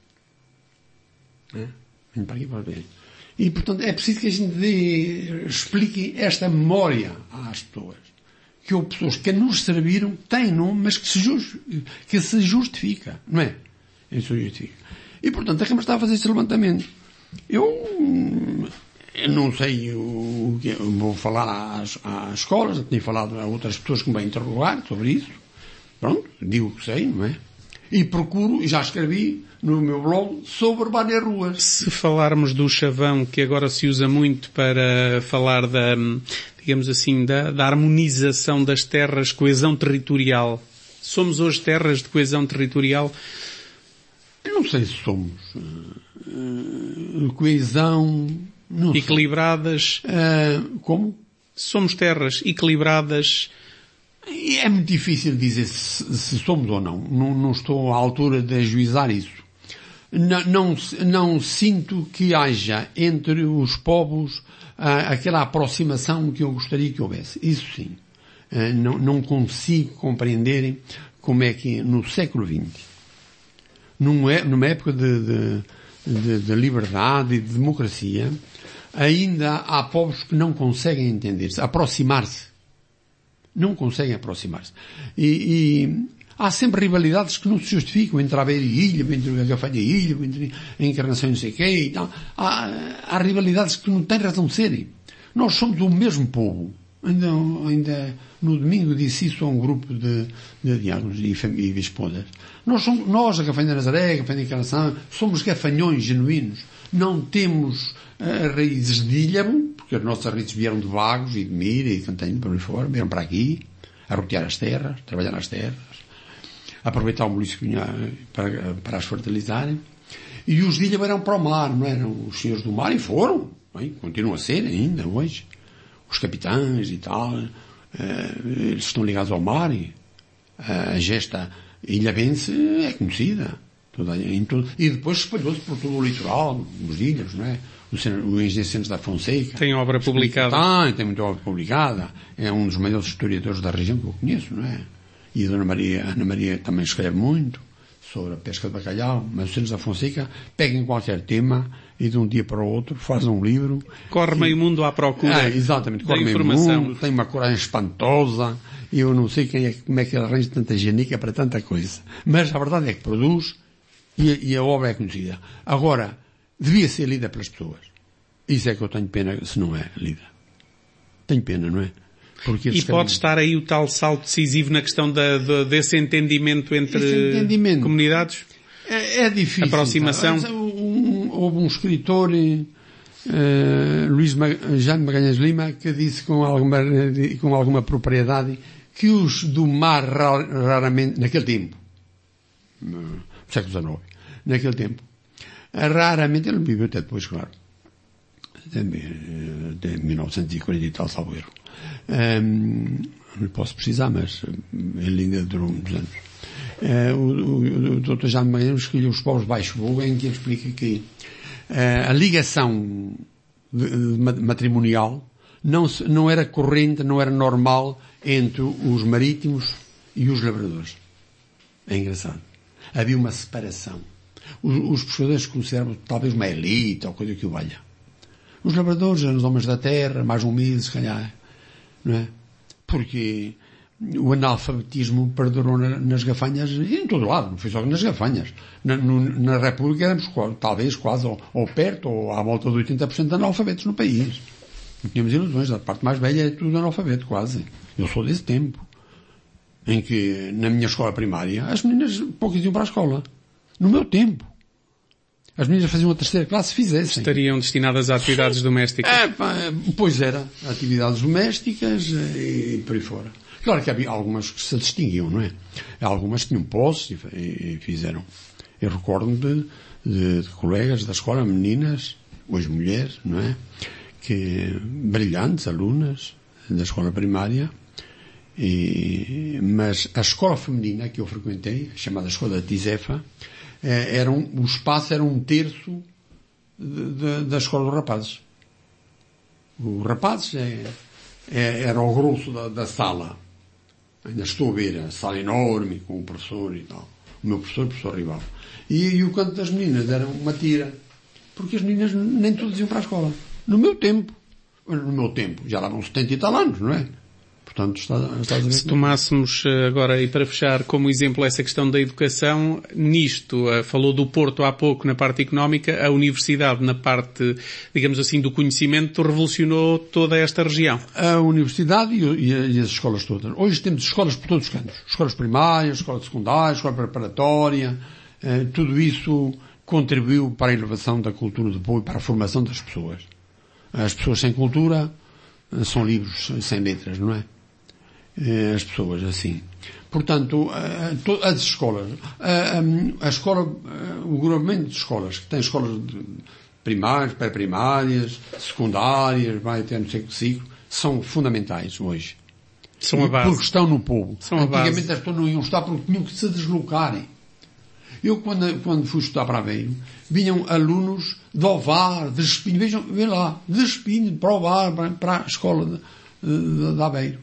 [SPEAKER 2] É? Venho para aqui para os verem. E, portanto, é preciso que a gente dê, explique esta memória às pessoas. Que houve pessoas que nos serviram, têm nome, mas que se, just, que se justifica. Não é? Isso justifica. E, portanto, a Câmara está a fazer esse levantamento. Eu... Eu não sei o que vou falar às, às escolas, eu tenho falado a outras pessoas que me vêm interrogar sobre isso. Pronto, digo que sei, não é? E procuro, e já escrevi no meu blog, sobre várias ruas.
[SPEAKER 1] Se falarmos do chavão, que agora se usa muito para falar da, digamos assim, da, da harmonização das terras, coesão territorial. Somos hoje terras de coesão territorial?
[SPEAKER 2] Eu não sei se somos. Uh, coesão... Não
[SPEAKER 1] equilibradas.
[SPEAKER 2] Uh, como?
[SPEAKER 1] Somos terras equilibradas.
[SPEAKER 2] É muito difícil dizer se, se somos ou não. não. Não estou à altura de ajuizar isso. Não, não, não sinto que haja entre os povos uh, aquela aproximação que eu gostaria que houvesse. Isso sim. Uh, não, não consigo compreender como é que no século vinte, numa, numa época de, de, de, de liberdade e de democracia, ainda há povos que não conseguem entender-se, aproximar-se. Não conseguem aproximar-se. E, e há sempre rivalidades que não se justificam entre a Beira e Ilha, entre a Gafanha e Ilha, entre a Encarnação e não sei o quê e tal. Há, há rivalidades que não têm razão de serem. Nós somos o mesmo povo. Ainda, ainda no domingo disse isso a um grupo de, de diáconos e, e bispodas. Nós, somos, nós, a Gafanha da Nazaré, a Gafanha da Encarnação, somos gafanhões genuínos. Não temos uh, raízes de Ilhavo, porque as nossas raízes vieram de Vagos e de Mira e de Cantanho, para ali fora, vieram para aqui, a rotear as terras, trabalhar nas terras, aproveitar o município para, para as fertilizarem. E os de Ilhavo eram para o mar, não eram os senhores do mar, e foram, bem, continuam a ser ainda hoje. Os capitães e tal, uh, eles estão ligados ao mar e uh, a gesta ilhavense é conhecida. Toda, em todo, e depois espalhou-se por todo o litoral, os ilhas, não é? O, o engenheiro Santos da Fonseca.
[SPEAKER 1] Tem obra publicada.
[SPEAKER 2] Tem, tem muita obra publicada. É um dos maiores historiadores da região que eu conheço, não é? E a Dona Maria, a Ana Maria também escreve muito sobre a pesca de bacalhau, mas o Santos da Fonseca pega em qualquer tema e de um dia para o outro faz um livro.
[SPEAKER 1] Corre
[SPEAKER 2] e,
[SPEAKER 1] meio mundo à procura.
[SPEAKER 2] É, exatamente, corre meio
[SPEAKER 1] informação.
[SPEAKER 2] mundo, tem uma coragem espantosa, e eu não sei quem é, como é que ele arranja tanta genica para tanta coisa. Mas a verdade é que produz, e, e a obra é conhecida. Agora, devia ser lida pelas pessoas. Isso é que eu tenho pena se não é lida. Tenho pena, não é?
[SPEAKER 1] Porque e pode estar aí o tal salto decisivo na questão da, da, desse entendimento entre entendimento. comunidades?
[SPEAKER 2] É, é difícil.
[SPEAKER 1] Aproximação.
[SPEAKER 2] Tá? Um, houve um escritor, uh, Luís Mag- Jaime Magalhães Lima, que disse com alguma, com alguma propriedade que os do mar raramente, naquele tempo, no século dezenove, naquele tempo, raramente, ele viveu até depois, claro, até, até mil novecentos e quarenta e tal, salvo erro. Um, não posso precisar, mas ele ainda durou muitos anos. Uh, o, o, o doutor Jaime Magalhães escolheu os povos baixo vogo, em que ele explica que a ligação de, de matrimonial não, não era corrente, não era normal entre os marítimos e os lavradores. É engraçado. Havia uma separação. Os, os pescadores consideravam talvez uma elite ou coisa que o valha. Os lavradores eram os homens da terra, mais humildes, se calhar, não é? Porque o analfabetismo perdurou na, nas Gafanhas e em todo lado, não foi só nas Gafanhas. Na, no, na República éramos talvez quase ou, ou perto ou à volta de oitenta por cento de analfabetos no país. Não tínhamos ilusões, a parte mais velha é tudo analfabeto, quase. Eu sou desse tempo, em que na minha escola primária as meninas poucas iam para a escola. No meu tempo. As meninas faziam a terceira classe, fizessem.
[SPEAKER 1] Estariam destinadas a atividades domésticas.
[SPEAKER 2] É, pá, pois era. Atividades domésticas e, e por aí fora. Claro que havia algumas que se distinguiam, não é? Algumas tinham posses e, e fizeram. Eu recordo-me de, de, de colegas da escola, meninas, hoje mulheres, não é? Que, brilhantes, alunas da escola primária, e, mas a escola feminina que eu frequentei, chamada Escola de Tizefa, era um, o espaço era um terço de, de, da escola dos rapazes. Os rapazes é, é, era o grosso da, da sala. Ainda estou a ver a sala enorme com o professor e tal. O meu professor, o professor rival. E, e o canto das meninas era uma tira. Porque as meninas nem todas iam para a escola. No meu tempo. No meu tempo. Já lá vão setenta e tal anos, não é? Portanto, está, está a ver.
[SPEAKER 1] Se tomássemos agora, e para fechar, como exemplo essa questão da educação, nisto, falou do Porto há pouco na parte económica, a universidade na parte, digamos assim, do conhecimento revolucionou toda esta região.
[SPEAKER 2] A universidade e, e as escolas todas. Hoje temos escolas por todos os cantos. Escolas primárias, escola secundária, escola preparatória, eh, tudo isso contribuiu para a elevação da cultura do povo e para a formação das pessoas. As pessoas sem cultura são livros sem letras, não é? As pessoas assim. Portanto, as escolas, a escola, o grupamento de escolas, que tem escolas primárias, pré-primárias, secundárias, vai até não sei que ciclo, são fundamentais hoje.
[SPEAKER 1] São a base.
[SPEAKER 2] Porque estão no povo.
[SPEAKER 1] São a base.
[SPEAKER 2] Antigamente as pessoas não iam estudar porque tinham que se deslocarem. Eu, quando, quando fui estudar para Aveiro, vinham alunos de Ovar, de Espinho, vejam, vejam lá, de Espinho, para Ovar, para, para a escola de, de, de Aveiro.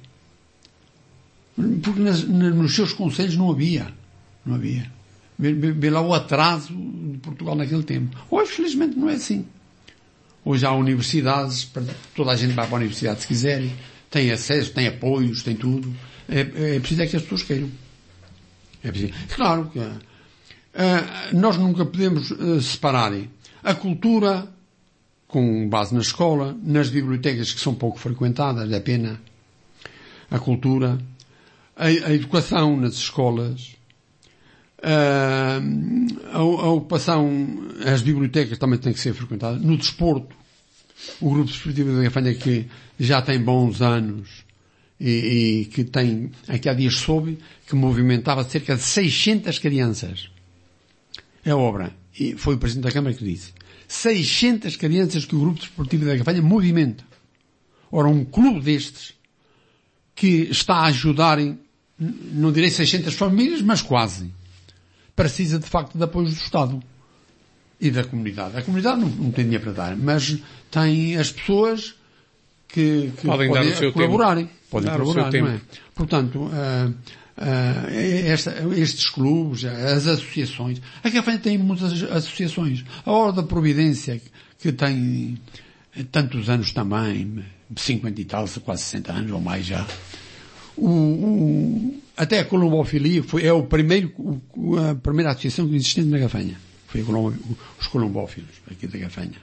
[SPEAKER 2] Porque nas, nos seus conselhos não havia. Não havia. Vê, vê, vê lá o atraso de Portugal naquele tempo. Hoje, felizmente, não é assim. Hoje há universidades, toda a gente vai para a universidade se quiserem, tem acesso, tem apoios, tem tudo. É, é preciso é que as pessoas queiram. É preciso. Claro que uh, nós nunca podemos uh, separar a cultura, com base na escola, nas bibliotecas que são pouco frequentadas, é pena. A cultura, a, a educação nas escolas, a, a, a ocupação, as bibliotecas também têm que ser frequentadas. No desporto, o Grupo Desportivo da Gafanha, que já tem bons anos e, e que tem, aqui há dias soube, que movimentava cerca de seiscentas crianças. É a obra. E foi o Presidente da Câmara que disse. seiscentas crianças que o Grupo Desportivo da Gafanha movimenta. Ora, um clube destes, que está a ajudar, em, não direi seiscentas famílias, mas quase, precisa de facto de apoio do Estado e da comunidade. A comunidade não, não tem dinheiro para dar, mas tem as pessoas que, que
[SPEAKER 1] podem, podem dar o seu
[SPEAKER 2] colaborarem.
[SPEAKER 1] Tempo.
[SPEAKER 2] Podem
[SPEAKER 1] dar
[SPEAKER 2] colaborar,
[SPEAKER 1] o seu
[SPEAKER 2] não
[SPEAKER 1] tempo.
[SPEAKER 2] É? Portanto, uh, uh, esta, estes clubes, as associações, a Gafanha tem muitas associações. A Hora da Providência, que tem tantos anos também, cinquenta e tal, quase sessenta anos ou mais já. O, o, até a colombofilia foi, é o primeiro, o, a primeira associação existente na Gafanha. Foi a colombo, os colombófilos aqui da Gafanha.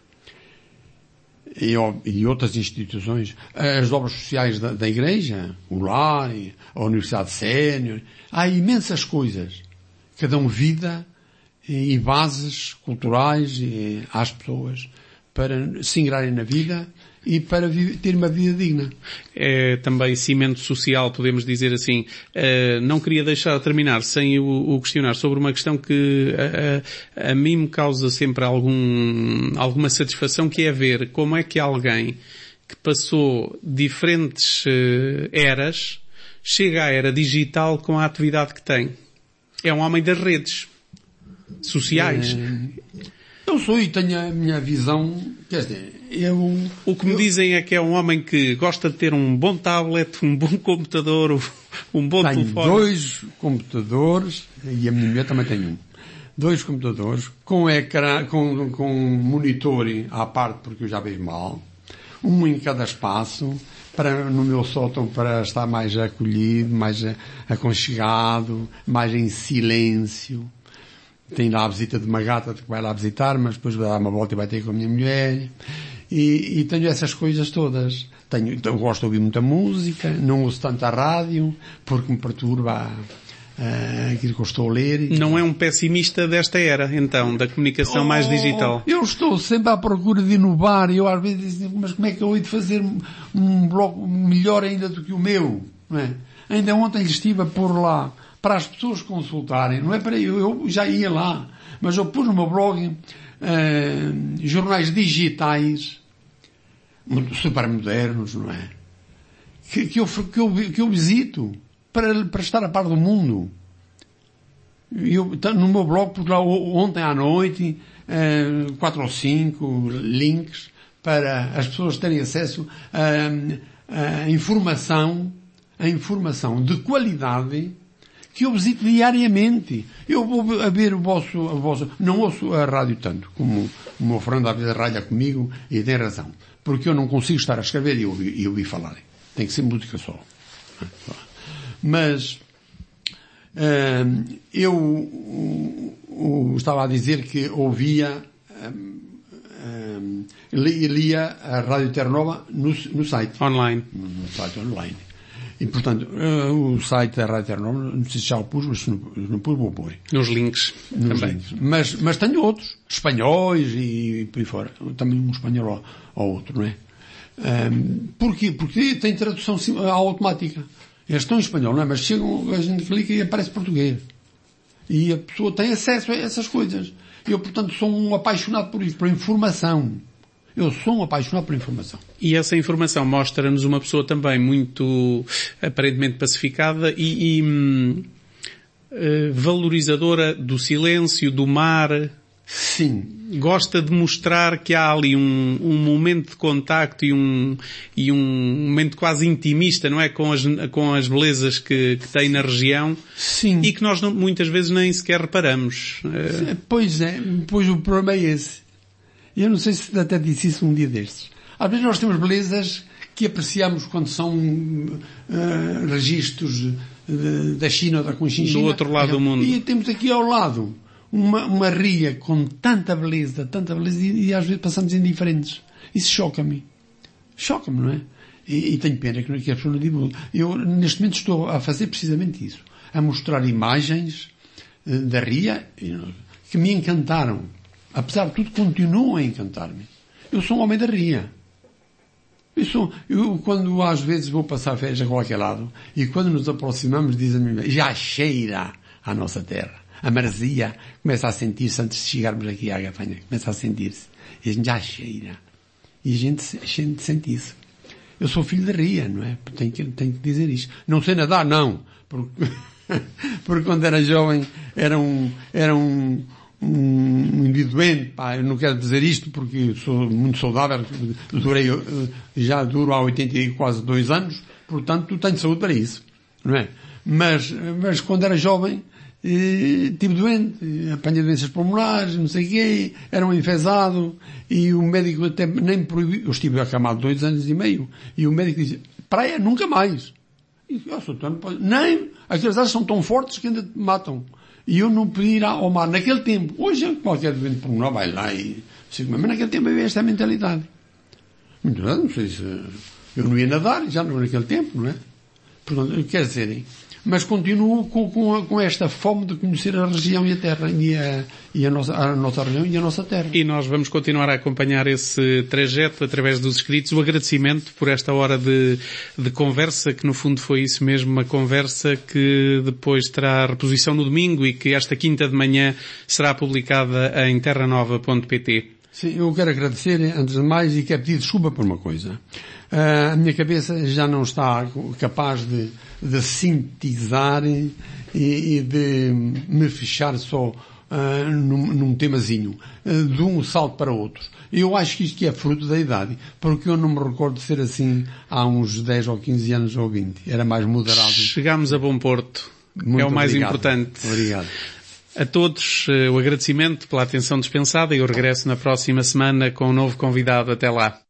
[SPEAKER 2] E, e outras instituições, as obras sociais da, da Igreja, o Lar, a Universidade Sénior, há imensas coisas que dão vida e bases culturais e, às pessoas para se ingrarem na vida e para viver, ter uma vida digna.
[SPEAKER 1] É também cimento social, podemos dizer assim. Uh, não queria deixar de terminar sem o, o questionar sobre uma questão que a, a, a mim me causa sempre algum, alguma satisfação, que é ver como é que alguém que passou diferentes uh, eras chega à era digital com a atividade que tem. É um homem das redes sociais.
[SPEAKER 2] É... Eu sou e tenho a minha visão, quer dizer, eu...
[SPEAKER 1] O que me
[SPEAKER 2] eu,
[SPEAKER 1] dizem é que é um homem que gosta de ter um bom tablet, um bom computador, um bom
[SPEAKER 2] tenho
[SPEAKER 1] telefone.
[SPEAKER 2] Tenho dois computadores, e a minha mulher também tem um. Dois computadores, com ecrã, com, com monitor à parte, porque eu já vejo mal. Um em cada espaço, para, no meu sótão, para estar mais acolhido, mais aconchegado, mais em silêncio. Tenho lá a visita de uma gata que vai lá visitar, mas depois vai dar uma volta e vai ter com a minha mulher. E, e tenho essas coisas todas. Tenho, então, gosto de ouvir muita música, não ouço tanto a rádio, porque me perturba uh, aquilo que eu estou a ler.
[SPEAKER 1] Não é um pessimista desta era, então, da comunicação oh, mais digital?
[SPEAKER 2] Eu estou sempre à procura de inovar, e eu às vezes digo, mas como é que eu hei de fazer um blog melhor ainda do que o meu? Não é? Ainda ontem estive a pôr lá, para as pessoas consultarem, não é para eu, eu já ia lá, mas eu pus no meu blog uh, jornais digitais, super modernos, não é? Que, que, eu, que, eu, que eu visito para, para estar a par do mundo. Eu, no meu blog, pus lá ontem à noite, uh, quatro ou cinco links para as pessoas terem acesso a, a informação, a informação de qualidade que eu visito diariamente. Eu vou a ver o vosso, o vosso, não ouço a rádio tanto, como o meu Fernando às vezes ralha comigo, e tem razão. Porque eu não consigo estar a escrever e ouvir, e ouvir falar. Tem que ser música só. Mas, hum, eu um, um, estava a dizer que ouvia, hum, hum, lia a Rádio Terranova no, no site.
[SPEAKER 1] Online.
[SPEAKER 2] No, no site online. E, portanto, uh, o site da Rádio Terranova, não sei se já o pus, mas se não, não pus, vou pôr.
[SPEAKER 1] Nos links.
[SPEAKER 2] Nos
[SPEAKER 1] também.
[SPEAKER 2] Links. Mas, mas tenho outros, espanhóis e, e por aí fora. Também um espanhol ou, ou outro, não é? Um, porquê? Porque tem tradução automática. Eles estão em espanhol, não é? Mas chegam, a gente clica e aparece português. E a pessoa tem acesso a essas coisas. Eu, portanto, sou um apaixonado por isso, por informação. Eu sou um apaixonado por informação.
[SPEAKER 1] E essa informação mostra-nos uma pessoa também muito, aparentemente pacificada e, e hum, valorizadora do silêncio, do mar.
[SPEAKER 2] Sim.
[SPEAKER 1] Gosta de mostrar que há ali um, um momento de contacto e um, e um momento quase intimista, não é? Com as, com as belezas que, que tem na região.
[SPEAKER 2] Sim.
[SPEAKER 1] E que nós não, muitas vezes nem sequer reparamos.
[SPEAKER 2] Pois é, pois o problema é esse. Eu não sei se até disse isso um dia destes. Às vezes nós temos belezas que apreciamos quando são uh, registros uh, da China ou da Conchinchina.
[SPEAKER 1] Do outro lado do mundo.
[SPEAKER 2] E temos aqui ao lado uma, uma ria com tanta beleza, tanta beleza, e, e às vezes passamos indiferentes. Isso choca-me. Choca-me, não é? E, e tenho pena que, que as pessoas não divulguem. Eu, neste momento, estou a fazer precisamente isso. A mostrar imagens uh, da ria que me encantaram. Apesar de tudo, continuam a encantar-me. Eu sou um homem da ria. Eu sou, eu, quando às vezes vou passar férias a qualquer lado, e quando nos aproximamos, dizem-me, já cheira a nossa terra. A maresia começa a sentir-se, antes de chegarmos aqui à Gafanha, começa a sentir-se. E a gente já cheira. E a gente, a gente sente isso. Eu sou filho da ria, não é? Tenho que, tenho que dizer isto. Não sei nadar, não. Porque, porque quando era jovem, era um, era um, um indivíduo doente, pá, eu não quero dizer isto porque sou muito saudável, durei, já duro há oitenta e quase dois anos, portanto tenho saúde para isso, não é? Mas, mas quando era jovem, eh, tive doente, apanhei doenças pulmonares, não sei o quê, era um enfesado, e o médico até nem me proibiu, eu estive acamado dois anos e meio, e o médico disse, praia nunca mais. E eu sou tão, nem, aquelas águas são tão fortes que ainda te matam. E eu não podia ir ao mar naquele tempo. Hoje qualquer doente pulmonar vai lá e... Mas naquele tempo havia esta mentalidade. Muito bem, não sei se... Eu não ia nadar, já não naquele tempo, não é? Portanto, quer dizer... Mas continuo com, com, com esta fome de conhecer a região e a terra, e, a, e a, nossa, a nossa região e a nossa terra.
[SPEAKER 1] E nós vamos continuar a acompanhar esse trajeto através dos escritos. O agradecimento por esta hora de, de conversa, que no fundo foi isso mesmo, uma conversa que depois terá reposição no domingo e que esta quinta de manhã será publicada em terranova ponto pt.
[SPEAKER 2] Sim, eu quero agradecer, antes de mais, e quero pedir desculpa por uma coisa. Uh, a minha cabeça já não está capaz de, de sintetizar e, e de me fechar só uh, num, num temazinho, uh, de um salto para outro. Eu acho que isto que é fruto da idade, porque eu não me recordo de ser assim há uns dez ou quinze anos ou vinte. Era mais moderado.
[SPEAKER 1] Chegámos a bom porto.
[SPEAKER 2] Muito
[SPEAKER 1] é o mais
[SPEAKER 2] obrigado.
[SPEAKER 1] importante.
[SPEAKER 2] Obrigado.
[SPEAKER 1] A todos uh, o agradecimento pela atenção dispensada e o regresso na próxima semana com um novo convidado. Até lá.